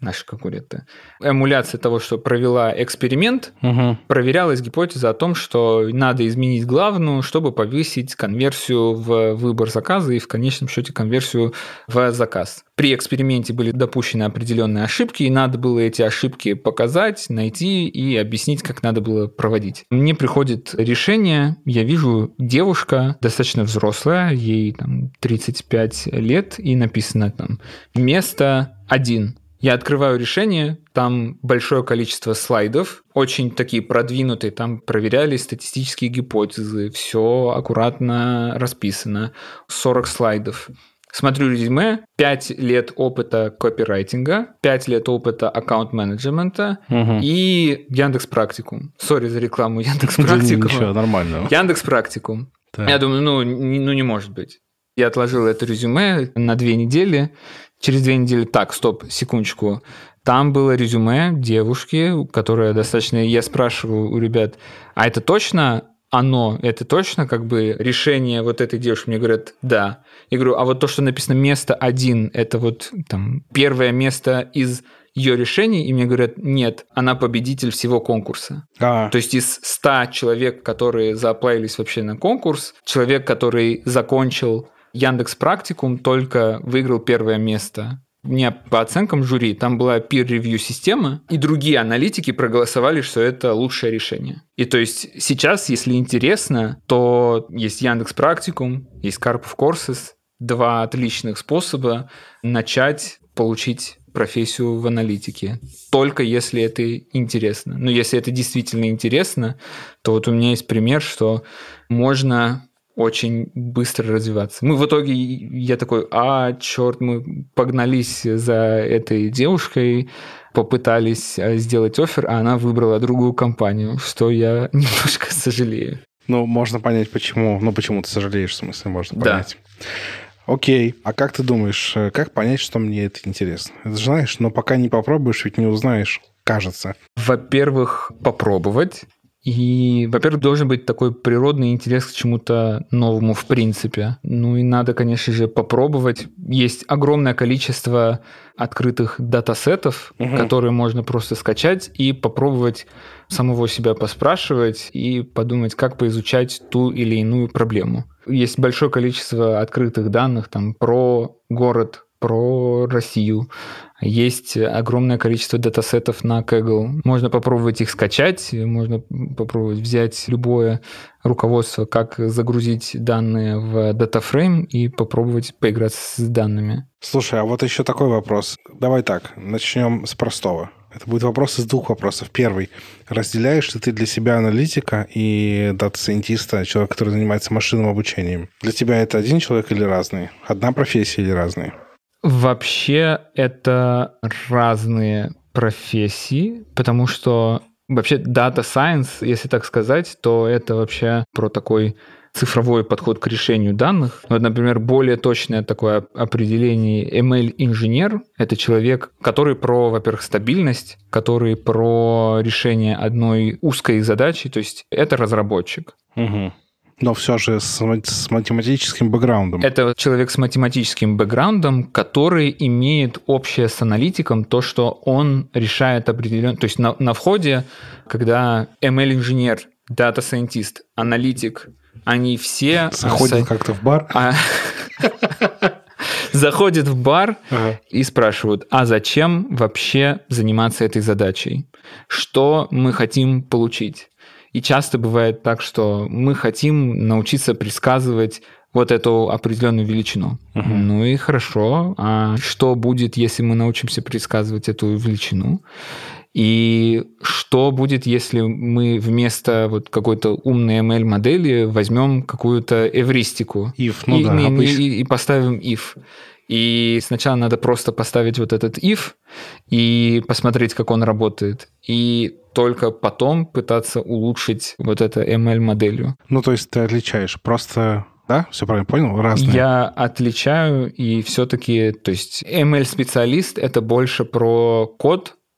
наши конкуренты. Эмуляция того, что провела эксперимент, проверялась гипотеза о том, что надо изменить главную, чтобы повысить конверсию в выбор заказа и в конечном счете конверсию в заказ. При эксперименте были допущены определенные ошибки, и надо было эти ошибки показать, найти и объяснить, как надо было проводить. Мне приходит решение, я вижу девушка, достаточно взрослая, ей там 35 лет, и написано там «Место 1». Я открываю решение, там большое количество слайдов, очень такие продвинутые, там проверялись статистические гипотезы, все аккуратно расписано, 40 слайдов. Смотрю резюме, 5 лет опыта копирайтинга, 5 лет опыта аккаунт-менеджмента и Яндекс.Практикум. Сори за рекламу Яндекс.Практикум. Ничего, нормально. Яндекс.Практикум. Да. Я думаю, не может быть. Я отложил это резюме на 2 недели. Через 2 недели, так, стоп, секундочку. Там было резюме девушки, которая достаточно... Я спрашиваю у ребят, а это точно оно? Это точно как бы решение вот этой девушки? Мне говорят, да. Я говорю, а вот то, что написано «место 1», это вот там первое место из ее решений? И мне говорят, нет, она победитель всего конкурса. То есть из 100 человек, которые зааплавились вообще на конкурс, человек, который закончил Яндекс.Практикум, только выиграл первое место. Мне по оценкам жюри, там была peer-review система, и другие аналитики проголосовали, что это лучшее решение. И то есть сейчас, если интересно, то есть Яндекс.Практикум, есть Karpov Courses, 2 отличных способа начать получить профессию в аналитике. Только если это интересно. Но если это действительно интересно, то вот у меня есть пример, что можно очень быстро развиваться. Мы в итоге, я такой, черт, мы погнались за этой девушкой, попытались сделать оффер, а она выбрала другую компанию, что я немножко сожалею. Ну, можно понять, почему. Ну, почему ты сожалеешь, в смысле, можно понять. Да. Окей. А как ты думаешь, как понять, что мне это интересно? Это же знаешь, но пока не попробуешь, ведь не узнаешь, кажется. Во-первых, попробовать. И, во-первых, должен быть такой природный интерес к чему-то новому в принципе. Ну и надо, конечно же, попробовать. Есть огромное количество открытых датасетов, которые можно просто скачать и попробовать самого себя поспрашивать и подумать, как поизучать ту или иную проблему. Есть большое количество открытых данных там, про город, про Россию. Есть огромное количество датасетов на Kaggle. Можно попробовать их скачать, можно попробовать взять любое руководство, как загрузить данные в DataFrame и попробовать поиграть с данными. Слушай, а вот еще такой вопрос. Давай так, начнем с простого. Это будет вопрос из 2 вопросов. Первый. Разделяешь ли ты для себя аналитика и дата-сайентиста, человека, который занимается машинным обучением? Для тебя это один человек или разные? Одна профессия или разные? Вообще это разные профессии, потому что вообще Data Science, если так сказать, то это вообще про такой цифровой подход к решению данных. Вот, например, более точное такое определение ML-инженер — это человек, который про, во-первых, стабильность, который про решение одной узкой задачи, то есть это разработчик. Но все же с математическим бэкграундом. Это человек с математическим бэкграундом, который имеет общее с аналитиком то, что он решает определенно... То есть на входе, когда ML-инженер, дата-сайентист, аналитик, они все... Заходят как-то в бар. Заходят в бар и спрашивают, а зачем вообще заниматься этой задачей? Что мы хотим получить? И часто бывает так, что мы хотим научиться предсказывать вот эту определенную величину. Ну и хорошо. А что будет, если мы научимся предсказывать эту величину? И что будет, если мы вместо вот какой-то умной ML-модели возьмем какую-то эвристику и поставим if? И сначала надо просто поставить вот этот if и посмотреть, как он работает. И только потом пытаться улучшить вот это ML-моделью. Ну, то есть ты отличаешь просто... Да? Все правильно понял? Разные. Я отличаю, и все-таки... То есть ML-специалист — это больше про код,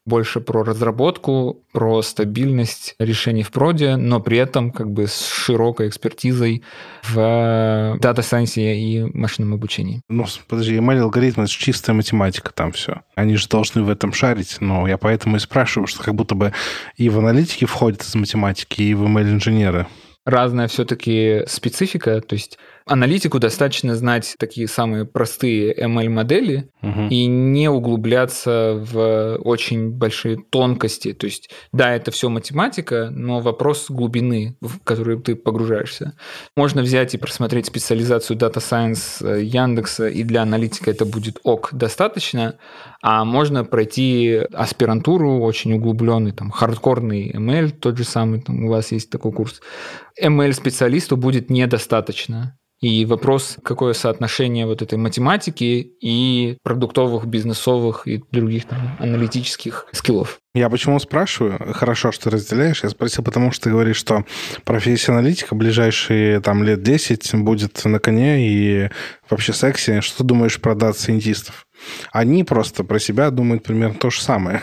больше про разработку, про стабильность решений в проде, но при этом как бы с широкой экспертизой в дата-сайенсе и машинном обучении. Ну, подожди, ML-алгоритм — это же чистая математика, там все. Они же должны в этом шарить, но я поэтому и спрашиваю, что как будто бы и в аналитике входит из математики, и в ML-инженеры. Разная все-таки специфика, то есть аналитику достаточно знать такие самые простые ML-модели и не углубляться в очень большие тонкости. То есть, да, это все математика, но вопрос глубины, в которую ты погружаешься. Можно взять и просмотреть специализацию Data Science Яндекса, и для аналитика это будет достаточно, а можно пройти аспирантуру очень углубленный, там, хардкорный ML, тот же самый, там, у вас есть такой курс. ML-специалисту будет недостаточно. И вопрос, какое соотношение вот этой математики и продуктовых, бизнесовых и других там аналитических скиллов. Я почему спрашиваю? Хорошо, что разделяешь. Я спросил, потому что ты говоришь, что профессия аналитика ближайшие там лет 10 будет на коне и вообще секси. Что ты думаешь про дата-сайентистов? Они просто про себя думают примерно то же самое.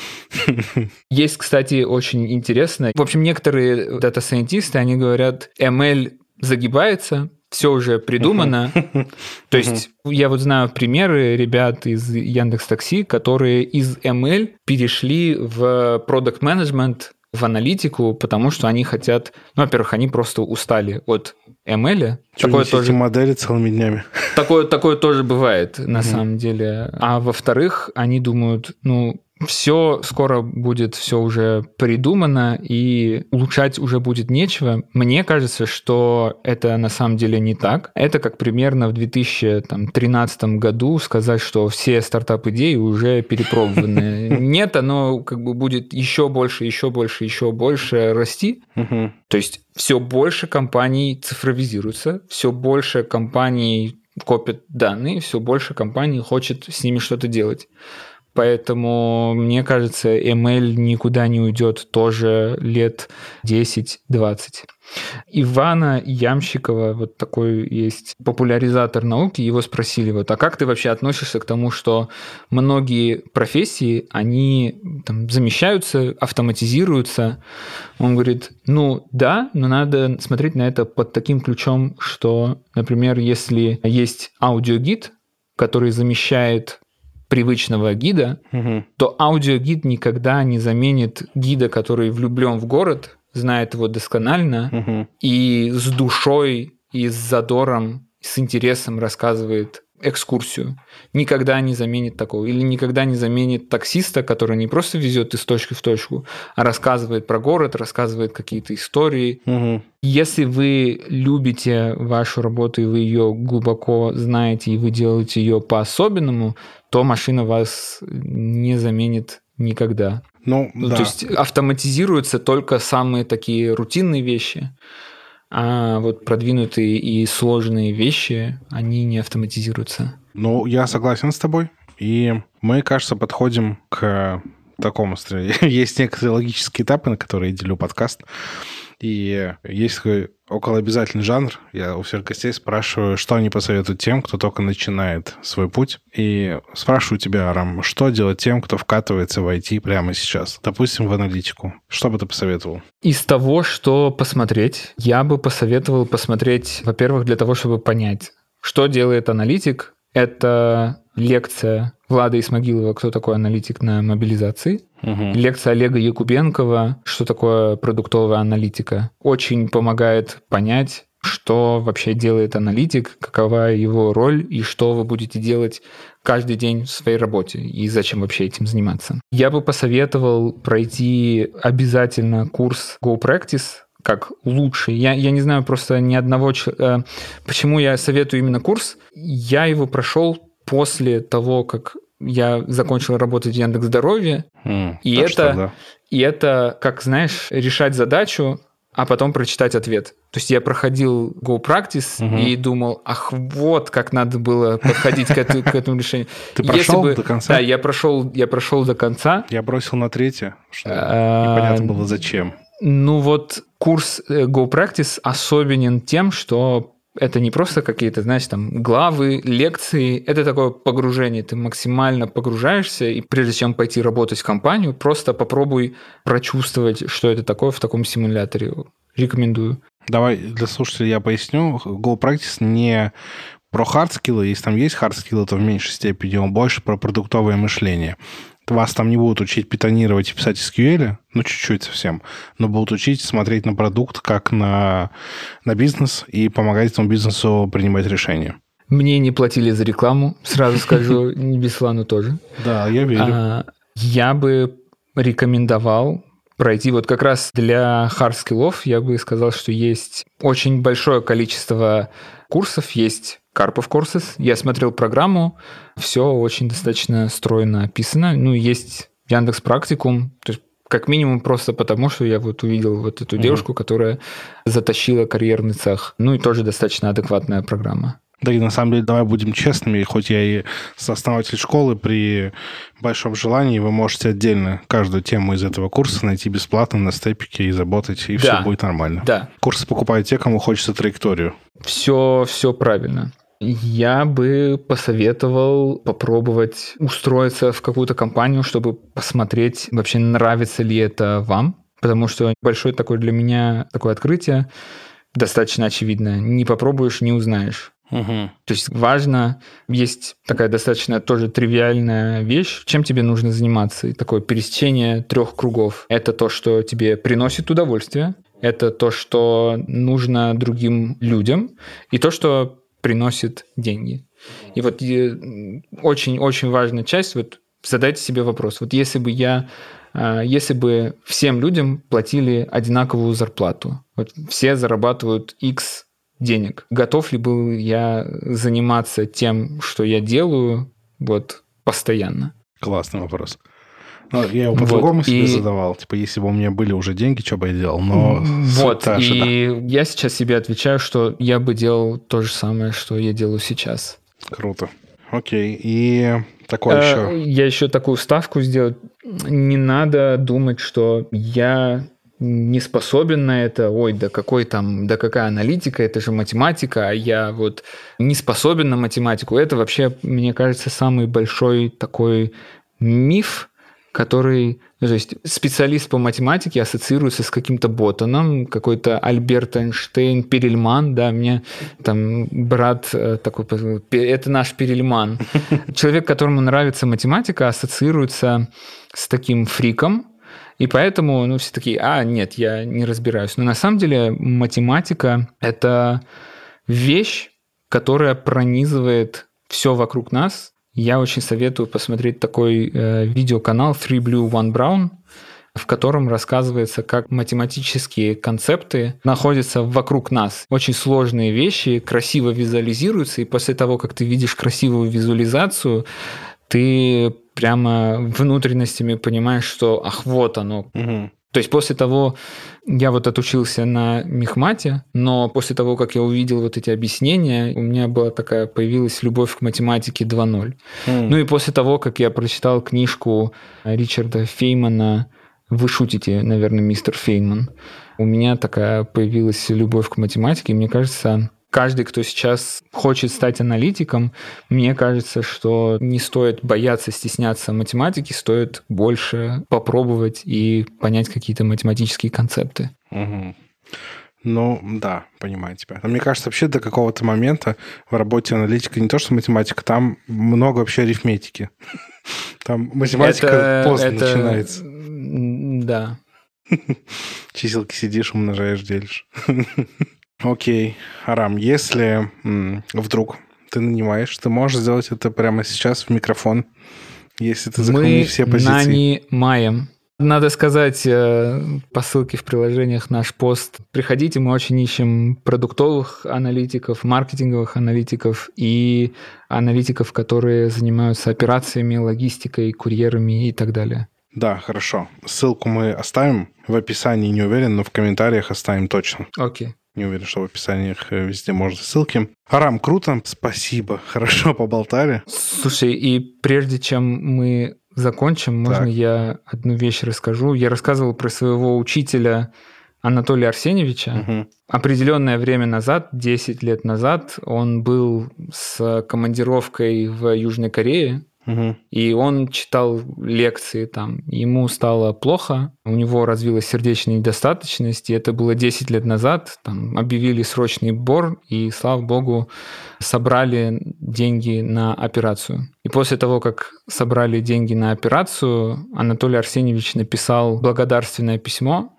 Есть, кстати, очень интересно. В общем, некоторые дата-сайентисты, они говорят, ML загибается, все уже придумано. То есть я вот знаю примеры ребят из Яндекс.Такси, которые из ML перешли в product management, в аналитику, потому что они хотят... Ну, во-первых, они просто устали от ML. Такое тоже модели целыми днями. Такое тоже бывает, на самом деле. А во-вторых, они думают, все скоро будет все уже придумано, и улучшать уже будет нечего. Мне кажется, что это на самом деле не так. Это как примерно в 2013 году сказать, что все стартап-идеи уже перепробованы. Нет, оно как бы будет еще больше расти. То есть все больше компаний цифровизируются, все больше компаний копят данные, все больше компаний хочет с ними что-то делать. Поэтому, мне кажется, ML никуда не уйдет тоже лет 10-20. Ивана Ямщикова, вот такой есть популяризатор науки, его спросили, а как ты вообще относишься к тому, что многие профессии, они там замещаются, автоматизируются? Он говорит, да, но надо смотреть на это под таким ключом, что, например, если есть аудиогид, который замещает привычного гида, то аудиогид никогда не заменит гида, который влюблен в город, знает его досконально и с душой, и с задором, с интересом рассказывает экскурсию. Никогда не заменит такого. Или никогда не заменит таксиста, который не просто везет из точки в точку, а рассказывает про город, рассказывает какие-то истории. Если вы любите вашу работу, и вы ее глубоко знаете, и вы делаете ее по-особенному, то машина вас не заменит никогда. Да. То есть автоматизируются только самые такие рутинные вещи, а вот продвинутые и сложные вещи, они не автоматизируются. Я согласен с тобой. И мы, кажется, подходим к такому... Есть некоторые логические этапы, на которые я делю подкаст. И есть такой околообязательный жанр. Я у всех гостей спрашиваю, что они посоветуют тем, кто только начинает свой путь. И спрашиваю тебя, Арам, что делать тем, кто вкатывается в IT прямо сейчас? Допустим, в аналитику. Что бы ты посоветовал? Из того, что посмотреть, я бы посоветовал посмотреть, во-первых, для того, чтобы понять, что делает аналитик. Это лекция Влада Исмагилова «Кто такой аналитик на мобилизации?». Лекция Олега Якубенкова «Что такое продуктовая аналитика?». Очень помогает понять, что вообще делает аналитик, какова его роль и что вы будете делать каждый день в своей работе и зачем вообще этим заниматься. Я бы посоветовал пройти обязательно курс GoPractice, как лучший. Я не знаю просто ни одного... Почему я советую именно курс? Я его прошел после того, как я закончил работать в Яндекс.Здоровье. И это, как, знаешь, решать задачу, а потом прочитать ответ. То есть я проходил GoPractice и думал, вот как надо было подходить к этому решению. Ты прошел до конца? Да, я прошел до конца. Я бросил на третье, что непонятно было зачем. Курс GoPractice особенен тем, что это не просто какие-то, знаешь, там главы, лекции, это такое погружение. Ты максимально погружаешься, и прежде чем пойти работать в компанию, просто попробуй прочувствовать, что это такое в таком симуляторе. Рекомендую. Давай для слушателей я поясню. Go Practice не про хардскиллы. Если там есть хардскиллы, то в меньшей степени. Он больше про продуктовое мышление. Вас там не будут учить питонировать и писать SQL, ну, чуть-чуть совсем, но будут учить смотреть на продукт как на бизнес и помогать этому бизнесу принимать решения. Мне не платили за рекламу, сразу скажу, не Беслану тоже. Да, я верю. Я бы рекомендовал пройти вот как раз для хардскиллов, я бы сказал, что есть очень большое количество курсов, есть Karpov Courses. Я смотрел программу, все очень достаточно стройно описано. Ну, есть Яндекс.Практикум, то есть как минимум просто потому, что я вот увидел вот эту девушку, которая затащила карьерный цех. Ну, и тоже достаточно адекватная программа. Да и на самом деле, давай будем честными, хоть я и основатель школы, при большом желании вы можете отдельно каждую тему из этого курса найти бесплатно на степике и заботать, и все будет нормально. Да. Курсы покупают те, кому хочется траекторию. Все правильно. Я бы посоветовал попробовать устроиться в какую-то компанию, чтобы посмотреть, вообще нравится ли это вам. Потому что большое такое для меня такое открытие, достаточно очевидное. Не попробуешь, не узнаешь. Угу. То есть важно, есть такая достаточно тоже тривиальная вещь, чем тебе нужно заниматься. И такое пересечение 3 кругов. Это то, что тебе приносит удовольствие, это то, что нужно другим людям, и то, что приносит деньги. И вот очень-очень важная часть, вот задайте себе вопрос. Вот если бы всем людям платили одинаковую зарплату, вот все зарабатывают X денег, готов ли был я заниматься тем, что я делаю, вот постоянно? Классный вопрос. Я его по-другому себе задавал. Типа, если бы у меня были уже деньги, что бы я делал? Но вот, я сейчас себе отвечаю, что я бы делал то же самое, что я делаю сейчас. Круто. Окей. И такое еще... Я еще такую ставку сделаю. Не надо думать, что я не способен на это. Ой, да какая аналитика, это же математика, а я вот не способен на математику. Это вообще, мне кажется, самый большой такой миф, который, то есть специалист по математике ассоциируется с каким-то ботаном, какой-то Альберт Эйнштейн, Перельман, да, мне там брат такой, это наш Перельман. Человек, которому нравится математика, ассоциируется с таким фриком, и поэтому, все такие, нет, я не разбираюсь. Но на самом деле математика – это вещь, которая пронизывает все вокруг нас. Я очень советую посмотреть такой видеоканал Three Blue, One Brown, в котором рассказывается, как математические концепты находятся вокруг нас. Очень сложные вещи красиво визуализируются, и после того, как ты видишь красивую визуализацию, ты прямо внутренностями понимаешь, что вот оно. Угу. То есть после того, я вот отучился на мехмате, но после того, как я увидел вот эти объяснения, у меня появилась любовь к математике 2.0. Ну и после того, как я прочитал книжку Ричарда Феймана «Вы шутите, наверное, мистер Фейнман», у меня такая появилась любовь к математике, и мне кажется... Каждый, кто сейчас хочет стать аналитиком, мне кажется, что не стоит бояться, стесняться математики, стоит больше попробовать и понять какие-то математические концепты. Угу. Ну, да, понимаю тебя. Но мне кажется, вообще до какого-то момента в работе аналитика не то, что математика, там много вообще арифметики. Там математика поздно начинается. Да. Чиселки сидишь, умножаешь, делишь. Окей, Арам, если вдруг ты нанимаешь, ты можешь сделать это прямо сейчас в микрофон, если ты заполнишь все позиции. Мы нанимаем. Надо сказать по ссылке в приложениях наш пост. Приходите, мы очень ищем продуктовых аналитиков, маркетинговых аналитиков и аналитиков, которые занимаются операциями, логистикой, курьерами и так далее. Да, хорошо. Ссылку мы оставим в описании, не уверен, но в комментариях оставим точно. Окей. Не уверен, что в описаниях везде можно ссылки. Арам, круто, спасибо, хорошо поболтали. Слушай, и прежде чем мы закончим, можно я одну вещь расскажу? Я рассказывал про своего учителя Анатолия Арсеньевича. Определенное время назад, 10 лет назад, он был с командировкой в Южной Корее, и он читал лекции там. Ему стало плохо, у него развилась сердечная недостаточность, и это было 10 лет назад. Там объявили срочный сбор, и, слава богу, собрали деньги на операцию. И после того, как собрали деньги на операцию, Анатолий Арсеньевич написал благодарственное письмо,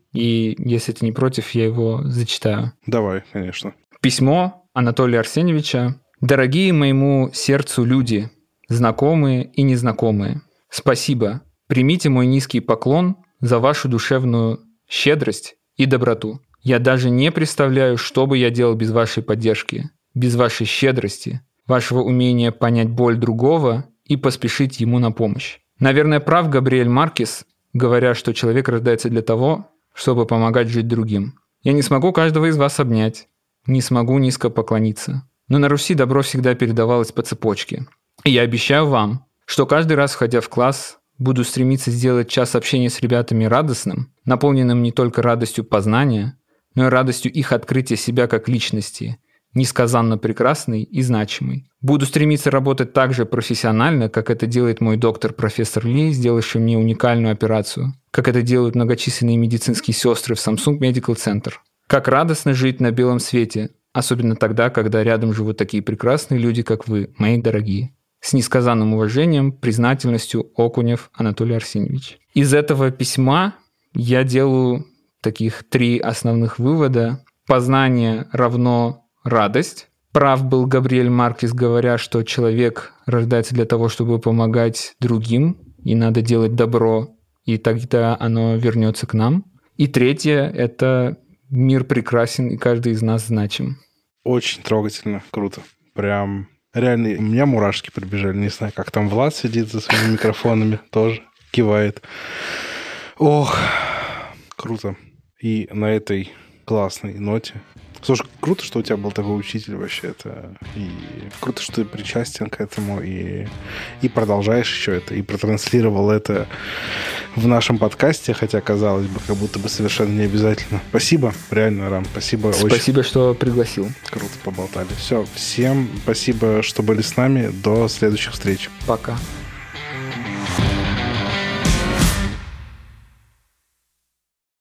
и, если ты не против, я его зачитаю. Давай, конечно. Письмо Анатолия Арсеньевича. «Дорогие моему сердцу люди, знакомые и незнакомые, спасибо. Примите мой низкий поклон за вашу душевную щедрость и доброту. Я даже не представляю, что бы я делал без вашей поддержки, без вашей щедрости, вашего умения понять боль другого и поспешить ему на помощь. Наверное, прав Габриэль Маркес, говоря, что человек рождается для того, чтобы помогать жить другим. Я не смогу каждого из вас обнять, не смогу низко поклониться. Но на Руси добро всегда передавалось по цепочке. И я обещаю вам, что каждый раз, входя в класс, буду стремиться сделать час общения с ребятами радостным, наполненным не только радостью познания, но и радостью их открытия себя как личности, несказанно прекрасной и значимой. Буду стремиться работать так же профессионально, как это делает мой доктор профессор Ли, сделавший мне уникальную операцию, как это делают многочисленные медицинские сестры в Samsung Medical Center. Как радостно жить на белом свете, особенно тогда, когда рядом живут такие прекрасные люди, как вы, мои дорогие. С несказанным уважением, признательностью, Окунев Анатолий Арсеньевич». Из этого письма я делаю таких 3 основных вывода. Познание равно радость. Прав был Габриэль Маркес, говоря, что человек рождается для того, чтобы помогать другим, и надо делать добро, и тогда оно вернется к нам. И 3 – это мир прекрасен, и каждый из нас значим. Очень трогательно, круто. Прям реально, у меня мурашки прибежали. Не знаю, как там Влад сидит за своими микрофонами, тоже кивает. Ох, круто. И на этой классной ноте. Слушай, круто, что у тебя был такой учитель вообще. Это и круто, что ты причастен к этому и продолжаешь еще это, и протранслировал это в нашем подкасте, хотя, казалось бы, как будто бы совершенно не обязательно. Спасибо, реально, Рам, спасибо. Спасибо, что пригласил. Круто поболтали. Все, всем спасибо, что были с нами. До следующих встреч. Пока.